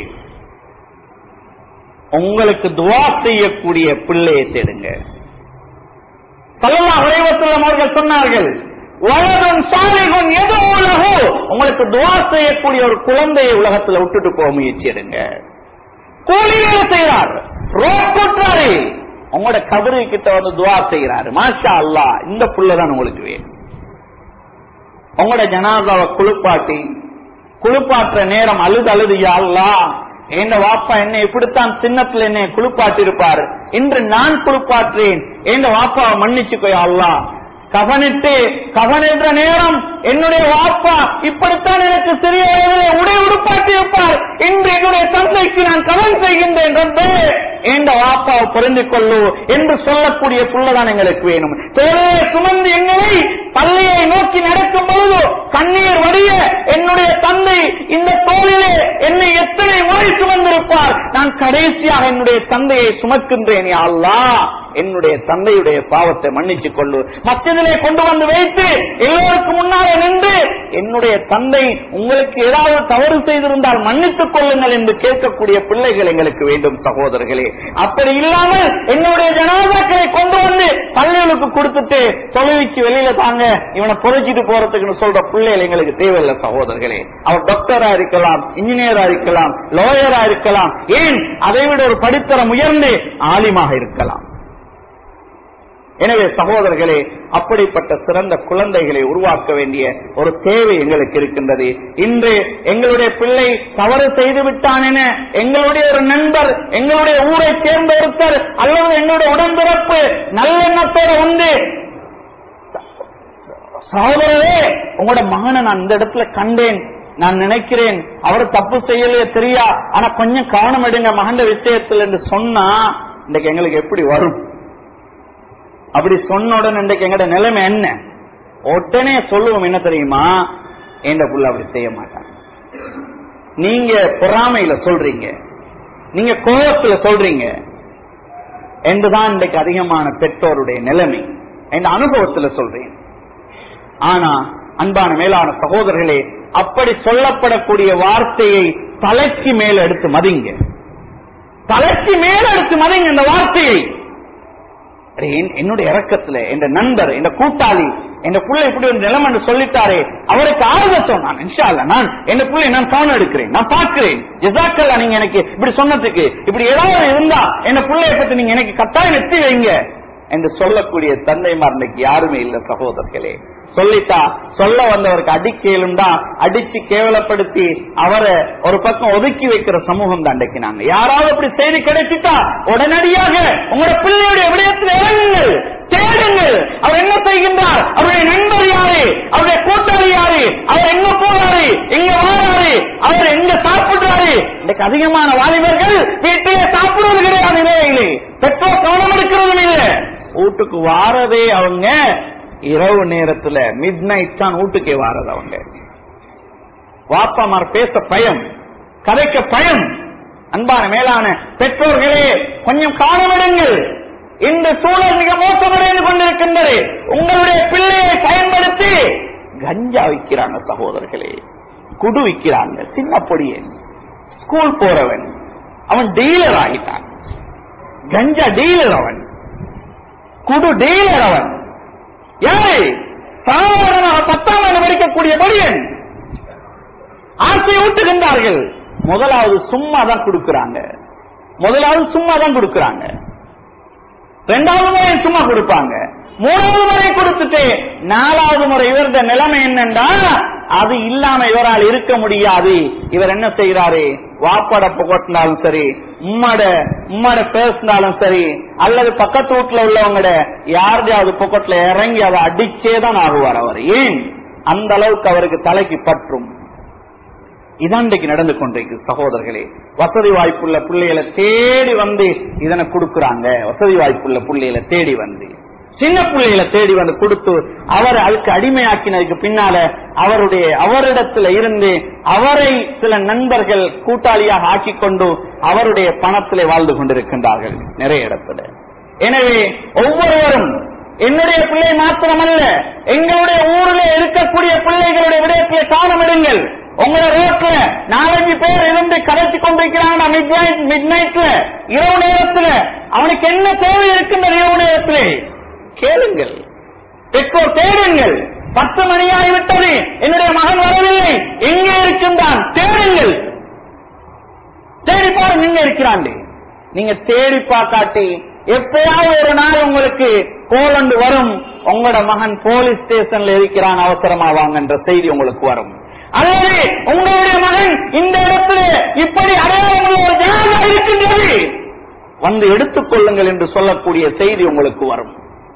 உங்களுக்கு துஆ செய்யக்கூடிய பிள்ளையை தேடுங்க. ஸல்லல்லாஹு அலைஹி வஸல்லம் அவர்கள் சொன்னார்கள், வலதுன் சாலிஹுன் யதுஉ லஹு, உங்களுக்கு துஆ செய்யக்கூடிய ஒரு குழந்தையை உலகத்துல விட்டுட்டு போக முயற்சி எடுங்க. கூலிகளை செய்யறார், ரோட்றாரு, உங்களோட கபரு கிட்ட வந்து துஆ செய்யறாரு, மாஷா அல்லாஹ், இந்த புள்ளதான் உங்களுக்கு வேணும். உங்களோட ஜனாதாவை குளிப்பாற்ற நேரம் அழுது யா அல்லாஹ், என் வாப்பா என்னை இப்படித்தான் சின்னத்துல என்னை குளிப்பாட்டி இருப்பார், இன்று நான் குளிப்பாற்றேன், என் வாப்பாவை மன்னிச்சுக்கோ யா அல்லாஹ். கவனின்ற நேரம் என்னுடைய வாப்பா இப்படித்தான் எனக்கு சிறிய வயதிலே உடை உடுப்பாட்டி இருப்பார், இன்று என்னுடைய தந்தைக்கு நான் கவன் செய்கின்றேன் என்ற வாப்பாவை புரிந்து கொள்ளு என்று சொல்லக்கூடிய புள்ளதான் எங்களுக்கு வேணும். தேவையை சுமந்து எங்களை பள்ளியை நோக்கி நடக்கும் பொழுது கண்ணீர் வடிய என்னுடைய தந்தை இந்த தோளிலே என்னை எத்தனை முறை சுமந்திருப்பார், நான் கடைசியாக என்னுடைய தந்தையை சுமக்கின்றேன் யா அல்லாஹ், என்னுடைய தந்தையுடைய பாவத்தை மன்னிச்சுக் கொள்ளு. மஸ்ஜிதிலே கொண்டு வந்து வைத்து எல்லோருக்கும் முன்னாலே நின்று என்னுடைய தந்தை உங்களுக்கு ஏதாவது தவறு செய்திருந்தால் மன்னித்துக் கொள்ளுங்கள் என்று கேட்கக்கூடிய பிள்ளைகள் எங்களுக்கு வேண்டும் சகோதரர்களே. அப்படி இல்லாமல் என்னுடைய ஜனாதாக்களை கொண்டு வந்து பள்ளிகளுக்கு கொடுத்துட்டு தொலைவிக்கு வெளியில தாங்க இவனை புதைச்சிட்டு போறதுக்குன்னு சொல்ற பிள்ளைகள் எங்களுக்கு தேவையில்லை சகோதரர்களே. அவர் டாக்டரா இருக்கலாம், இன்ஜினியரா இருக்கலாம், லாயரா இருக்கலாம், ஏன் அதை விட ஒரு படித்தரம் உயர்ந்து ஆலிமாக இருக்கலாம். எனவே சகோதரர்களே, அப்படிப்பட்ட சிறந்த குழந்தைகளை உருவாக்க வேண்டிய ஒரு தேவை எங்களுக்கு இருக்கின்றது. இன்று எங்களுடைய பிள்ளை தவறு செய்து விட்டான் என எங்களுடைய ஒரு நண்பர், எங்களுடைய ஊரை சேர்ந்த ஒருத்தர் அல்லது எங்களுடைய உடன்பிறப்பு நல்லெண்ணத்தோட வந்து, சகோதரரே உங்களோட மகனை நான் இந்த இடத்துல கண்டேன், நான் நினைக்கிறேன் அவர் தப்பு செய்யலையே தெரியா, ஆனா கொஞ்சம் கவனம் எடுங்க மகன் விஷயத்தில் என்று சொன்னா இன்றைக்கு எங்களுக்கு எப்படி வரும்? அப்படி சொன்ன உடனே இன்றைக்கு எங்கட நிலைமை என்ன? உடனே சொல்லுவோம் என்ன தெரியுமா, எந்த புள்ள அப்படி செய்ய மாட்டாங்க. நீங்க பொறாமையில சொல்றீங்க, நீங்க கோபத்துல சொல்றீங்க என்றுதான் இன்றைக்கு அதிகமான பெற்றோருடைய நிலைமை. என்ற அனுபவத்துல சொல்றேன். ஆனா அன்பான மேலான சகோதரர்களே, அப்படி சொல்லப்படக்கூடிய வார்த்தையை தலைக்கு மேல எடுத்து மதிங்க, தலைக்கு மேல எடுத்து மதிங்க இந்த வார்த்தையை. என்னுடைய இறக்கத்துல என் நண்பர், என் கூட்டாளி, என் பிள்ளை இப்படி ஒரு நிலைமை சொல்லிட்டாரே, அவருக்கு ஆர்வம் சொன்னான். இன்ஷா அல்லாஹ் நான் என் பிள்ளை நான் கவனம் எடுக்கிறேன், நான் பார்க்கிறேன். ஜஸாக்கல்லாஹ் நீங்க எனக்கு இப்படி சொன்னதுக்கு, இப்படி ஏதாவது இருந்தா என் பிள்ளைய பத்தி நீங்க எனக்கு கட்டாயம் எத்தி வைங்க என்று சொல்லக்கூடிய தந்தைமார் இன்னைக்கு யாருமே இல்லை சகோதரர்களே. சொல்லிட்டா சொல்ல வந்தவருக்கு அடிக்கலும்டா அடிச்சு கேவலப்படுத்தி அவரை ஒரு பக்கம் ஒதுக்கி வைக்கிற சமூகம் தான் அன்றைக்கு நாங்க. யாராவது அப்படி செய்தி கிடைச்சிட்டா உடனடியாக உங்களோட பிள்ளையுடைய விடயத்தில் இறங்குங்கள், தேடுங்கள். அவர் என்ன செய்கின்றார், அவருடைய நண்பர் யாரு, அவருடைய கூட்டாளி யாரு, அவர் எங்க போறாரு, எங்க வாராரு, அவர் எங்க சாப்பிடுறாரு. இன்னைக்கு அதிகமான வாலிபர்கள் வீட்டிலே சாப்பிடுவது கிடையாது, நிலையிலே பெற்றோர் கவனம் எடுக்கிறதும் இல்லை. வீட்டுக்கு வாரதே அவங்க இரவு நேரத்துல மிட் நைட் தான் வீட்டுக்கே வாரது. அவங்க வாப்பாமார் பேச பயம், கதைக்க பயம். அன்பான மேலான பெற்றோர்களே, கொஞ்சம் கவனமிடுங்கள். இந்த சூழல் மிக மோசமடைந்து கொண்டிருக்கின்றது. உங்களுடைய பிள்ளையை பயன்படுத்தி கஞ்சா விற்கிறாங்க சகோதரர்களே, குடு விற்கிறாங்க. சின்ன பொடியன் ஸ்கூல் போறவன் அவன் டீலர் ஆகிட்டான். கஞ்சா டீலர் அவன், குடு டீலர் அவன். யாரு? சாதாரணமாக 10ஆம் ஆண்டு படிக்கக்கூடிய பொடியன். ஆசை ஊட்டுகின்றார்கள். முதலாவது சும்மா தான் கொடுக்கிறாங்க, முதலாவது சும்மா தான் கொடுக்கிறாங்க, 2வது முறை சும்மா கொடுப்பாங்க, 3வது முறை கொடுத்துட்டு 4வது முறை இவருடைய நிலைமை என்னன்னா, அது இல்லாம இவரால் இருக்க முடியாது. இவர் என்ன செய்யறாரு, வாப்பட புகட்டினாலும் சரி, உம்மட பேசினாலும் சரி, அல்லது பக்கத்து வீட்டுல உள்ளவங்கட யாருடையாவது புகட்ல இறங்கி அதை அடிச்சேதான் ஆகுவார் அவர். ஏன்? அந்த அளவுக்கு அவருக்கு தலைக்கு பற்றும். இதான் இன்றைக்கு நடந்து கொண்டிருக்கு சகோதரர்களே. வசதி வாய்ப்புள்ள பிள்ளைகளை தேடி வந்து இதனை கொடுக்கிறாங்க. வசதி வாய்ப்புள்ள பிள்ளைகளை தேடி வந்து, சின்ன பிள்ளைகளை தேடி வந்து கொடுத்து அவரை அதுக்கு அடிமையாக்கினதுக்கு பின்னால அவரிடத்துல இருந்து அவரை சில நண்பர்கள் கூட்டாளியாக ஆக்கிக் கொண்டு அவருடைய பணத்திலே வாழ்ந்து கொண்டிருக்கின்றார்கள் நிறைய இடத்துல. எனவே ஒவ்வொருவரும், என்னுடைய பிள்ளை மாத்திரமல்ல, எங்களுடைய ஊரில் இருக்கக்கூடிய பிள்ளைகளுடைய விடயத்திலே கவனமிடுங்கள். உங்களோட ரோட்ல 4-5 பேர் இருந்து கதைச்சு கொண்டிருக்கிறாங்க மிட் நைட்ல, இரவு நேரத்துல. அவனுக்கு என்ன தேவை இருக்கின்ற இரவு நேரத்திலே கேளுங்கள், பெற்றோர் தேடுங்கள். 10 மணியாகிவிட்டது, என்னுடைய மகன் வரவில்லை, எங்கே இருக்கின்றான், தேடுங்கள். தேடி பாருங்க, எங்க இருக்கிறான். நீங்க தேடி பார்க்காட்டி எப்பயாவது ஒரு நாள் உங்களுக்கு கோலண்டு வரும், உங்களோட மகன் போலீஸ் ஸ்டேஷன்ல இருக்கிறான், அவசரமா வாங்கன்ற செய்தி உங்களுக்கு வரும். அல்லது உங்களுடைய மகன் இந்த இடத்துல இப்படி அடையாளம் ஒரு ஜனாதா இருக்கின்றது, வந்து எடுத்துக் கொள்ளுங்கள் என்று சொல்லக்கூடிய செய்தி உங்களுக்கு வரும்.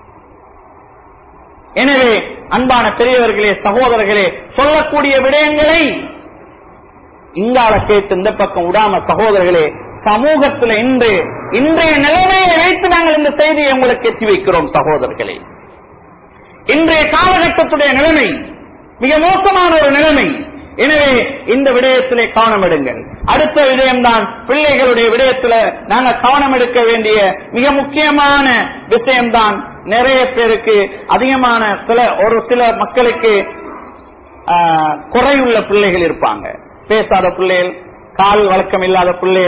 எனவே அன்பான பெரியவர்களே, சகோதரர்களே, சொல்லக்கூடிய விடயங்களை இங்கால கேட்டு இந்த பக்கம் விடாம சகோதரர்களே, சமூகத்தில் இன்றைய நிலைமையை வைத்து நாங்கள் இந்த செய்தியை உங்களுக்கு எத்தி வைக்கிறோம் சகோதரர்களே. இன்றைய காலகட்டத்துடைய நிலைமை மிக மோசமான ஒரு நிலைமை. எனவே இந்த விடயத்திலே கவனம் எடுங்கள். அடுத்த விடயம்தான் பிள்ளைகளுடைய விடயத்தில் நாங்கள் கவனம் எடுக்க வேண்டிய மிக முக்கியமான விஷயம்தான். நிறைய பேருக்கு அதிகமான ஒரு சில மக்களுக்கு குறையுள்ள பிள்ளைகள் இருப்பாங்க. பேசாத பிள்ளைகள், கால் வழக்கம் இல்லாத பிள்ளைகள்,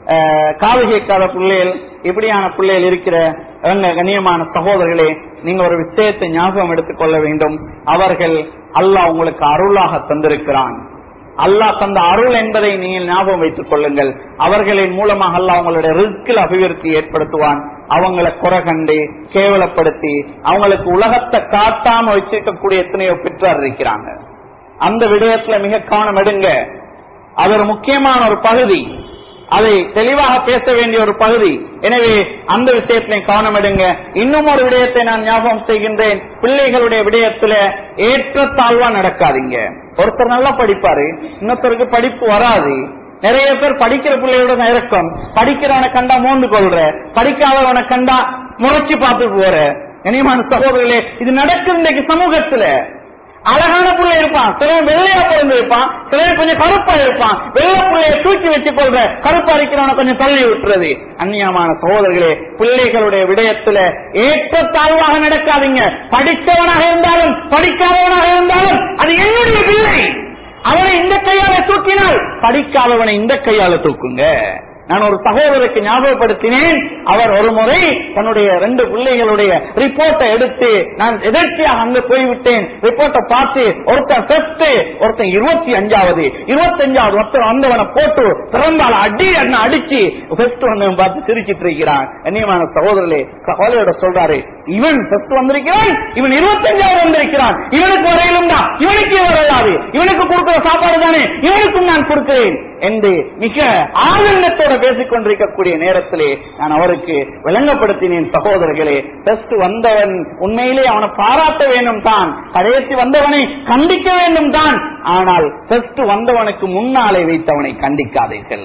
காது கேட்காத பிள்ளைகள், இப்படியான பிள்ளைகள் இருக்கிற கண்ணியமான சகோதரர்களே, நீங்க ஒரு விஷயத்தை ஞாபகம் எடுத்துக்கொள்ள வேண்டும். அவர்கள் அல்லாஹ் உங்களுக்கு அருளாக தந்திருக்கிறான். அல்லாஹ் தந்த அருள் என்பதை நீங்கள் ஞாபகம் வைத்துக் கொள்ளுங்கள். அவர்களின் மூலமாக அல்லாஹ் அவங்களுடைய ரிஸ்கில் அபிவிருத்தி ஏற்படுத்துவான். அவங்களை குறை கண்டு கேவலப்படுத்தி அவங்களுக்கு உலகத்தை காட்டாம வச்சிருக்கக்கூடிய எத்தனையோ பெற்றார் இருக்கிறாங்க. அந்த விடயத்துல மிக கவனம் எடுங்க. அது ஒரு முக்கியமான ஒரு பகுதி, அதை தெளிவாக பேச வேண்டிய ஒரு பகுதி. எனவே அந்த விஷயத்திலே கவனம் எடுங்க. இன்னும் ஒரு விடயத்தை நான் ஞாபகம் செய்கின்றேன். பிள்ளைகளுடைய விடயத்துல ஏற்றத்தாழ்வா நடக்காதீங்க. ஒருத்தர் நல்லா படிப்பாரு, இன்னொருத்தருக்கு படிப்பு வராது. நிறைய பேர் படிக்கிற பிள்ளையோட இறக்கம், படிக்கிறவனை கண்டா மோந்து கொள்ற, படிக்காதவனை கண்டா முறைச்சு பார்த்து போற. கண்ணியமான சகோதரர்களே, இது நடக்குது இன்னைக்கு சமூகத்துல. அழகான பிள்ளை இருப்பான், சிலர் வெள்ளையா பிறந்து இருப்பான், சிலர் கொஞ்சம் கருப்பா இருப்பான். வெள்ளை பிள்ளைய தூக்கி வச்சு கொள்ற, கருப்பா இருக்கிறவனை கொஞ்சம் தள்ளி விட்டுறது. அந்நியமான சகோதரர்களே, பிள்ளைகளுடைய விடயத்துல ஏற்றத்தாழ்வாக நடக்காதீங்க. படித்தவனாக இருந்தாலும் படிக்காதவனாக இருந்தாலும் அது என்னுடைய பிள்ளை. அவனை இந்த கையால தூக்கினால் படிக்காதவனை இந்த கையால தூக்குங்க. நான் ஒரு சகோதரருக்கு ஞாபகப்படுத்தினேன். அவர் ஒரு முறை தன்னுடைய 2 பிள்ளைகளுடைய ரிப்போர்ட்டை எடுத்து, நான் எதற்காக அங்க போய்விட்டேன், ரிப்போர்ட்டை பார்த்து ஒருத்தர் ஃபர்ஸ்ட், ஒருத்தன் 25வது ஒருத்தர் வந்தவனை போட்டு பிறந்தால அடிச்சு ஃபர்ஸ்ட் வந்தவன் பார்த்து சிரிச்சிட்டு இருக்கிறான். கண்ணியமான சகோதரர்களே, கவலையோட சொல்றாரு, இவன் ஃபர்ஸ்ட் வந்திருக்கிறான், இவன் 25வது வந்திருக்கிறான், இவனுக்கு வரையிலும் தான், இவனுக்கே வரையாது, இவனுக்கு கொடுக்கிற சாப்பாடு தானே இவனுக்கும் நான் கொடுக்கிறேன் என்று மிக ஆனந்தத்தோட பேசிக் கொண்டிருக்கக்கூடிய நேரத்திலே நான் அவருக்கு விளங்கப்படுத்தினேன். சகோதரர்களே, டெஸ்ட் வந்தவன் உண்மையிலே அவனை பாராட்ட வேண்டும் தான், கடைசி வந்தவனை கண்டிக்க வேண்டும் தான். ஆனால் டெஸ்ட் வந்தவனுக்கு முன்னாலே வைத்தவனை கண்டிக்காதீர்கள்.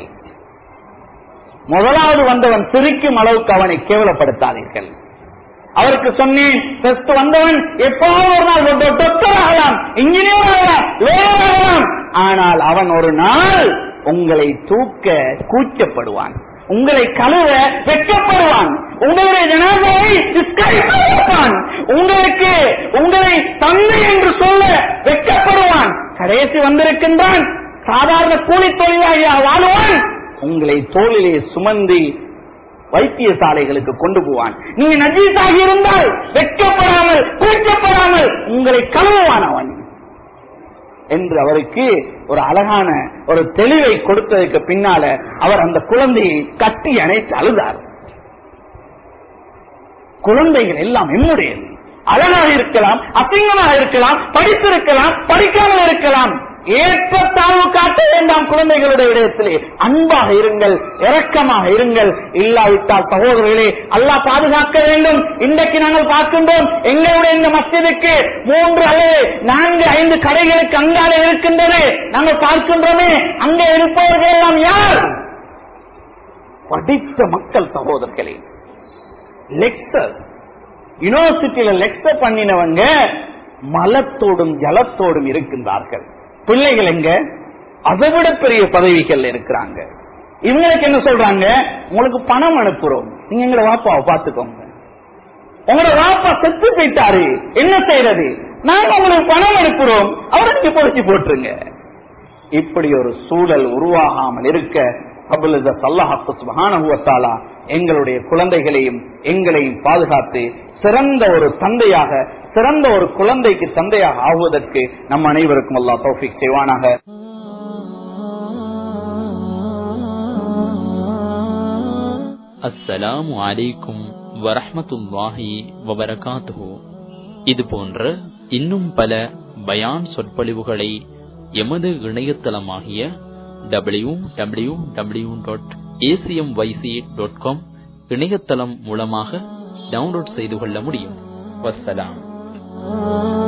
முதலாவது வந்தவன் சிரிக்கும் அளவுக்கு அவனை கேவலப்படுத்தாதீர்கள். அவருக்கு சொன்னேன், டெஸ்ட் வந்தவன் எப்போது ஒரு நாள் டாக்டர் ஆகலாம், இன்ஜினியர் ஆகலாம், லேயர் ஆகலாம். ஆனால் அவன் ஒரு நாள் உங்களை தூக்க கூச்சப்படுவான், உங்களை கழுவ வெட்கப்படுவான், உங்களுடைய ஜனாதாவை டிஸ்கரிப்பான், உங்களுக்கு உங்களை தந்தை என்று சொல்ல வெட்கப்படுவான். கடைசி வந்திருக்கின்றான், சாதாரண கூலி தொழிலாளியா வாழ்வான், உங்களை தோளிலே சுமந்து வைத்தியசாலைகளுக்கு கொண்டு போவான். நீங்க நஜீஸாகி இருந்தால் வெட்கப்படாமல் கூச்சப்படாமல் உங்களை கழுவுவான் அவன் என்று அவருக்கு ஒரு அழகான ஒரு தெளிவை கொடுத்ததுக்கு பின்னால அவர் அந்த குழந்தையை கட்டி அணைத்து அழுதார். குழந்தைகள் எல்லாம் என்னுடையது, அழகாக இருக்கலாம், அசிங்கமாக இருக்கலாம், படித்திருக்கலாம், படிக்காமல் இருக்கலாம். ஏற்றத்தாழ்வு காட்ட வேண்டாம். குழந்தைகளுடைய விடயத்திலே அன்பாக இருங்கள், இரக்கமாக இருங்கள். இல்லாவிட்டால் சகோதரர்களே, அல்லாஹ் பாதுகாக்க வேண்டும். இன்றைக்கு நாங்கள் பார்க்கின்றோம், எங்களுடைய இந்த மஸ்ஜிதுக்கு 3 அல்லது 4, 5 கடைகளுக்கு அங்காலே இருக்கின்றது. நாங்கள் பார்க்கின்றோமே, அங்கே இருப்பவர்கள் எல்லாம் யார்? படித்த மக்கள் சகோதரர்களே. லெக்சர், யூனிவர்சிட்டியில லெக்சர் பண்ணினவங்க மலத்தோடும் ஜலத்தோடும் இருக்கின்றார்கள். பிள்ளைகள் எங்க அதை விட பெரிய பதவிகள் இருக்கிறாங்க. இவங்களுக்கு என்ன சொல்றாங்க, உங்களுக்கு பணம் அனுப்புறோம், நீங்க எங்களை வாப்பாவை பாத்துக்கோங்க. உங்களோட வாப்பா செத்து போயிட்டாரு, என்ன செய்யறது, நாங்க உங்களுக்கு பணம் அனுப்புறோம், அவரை நீங்க பொறுத்து போட்டுருங்க. இப்படி ஒரு சூழல் உருவாகாமல் இருக்க அல்லாஹ் சுப்ஹானஹு வ தஆலா எங்களுடைய குழந்தைகளையும் எங்களையும் பாதுகாத்து சிறந்த ஒரு தந்தையாக, சிறந்த ஒரு குழந்தைக்கு தந்தையாக ஆகுவதற்கு நம் அனைவருக்கும் அல்லாஹ் தௌஃபீக் செய்வானாக. அஸ்ஸலாமு அலைக்கும் வரஹ்மத்துல்லாஹி வபரகாத்துஹு. இது போன்ற இன்னும் பல பயான் சொற்பொழிவுகளை எமது இணையதளமாகிய www.acmyc.com இணையதளம் மூலமாக டவுன்லோட் செய்து கொள்ள முடியும். வஸ்ஸலாம்.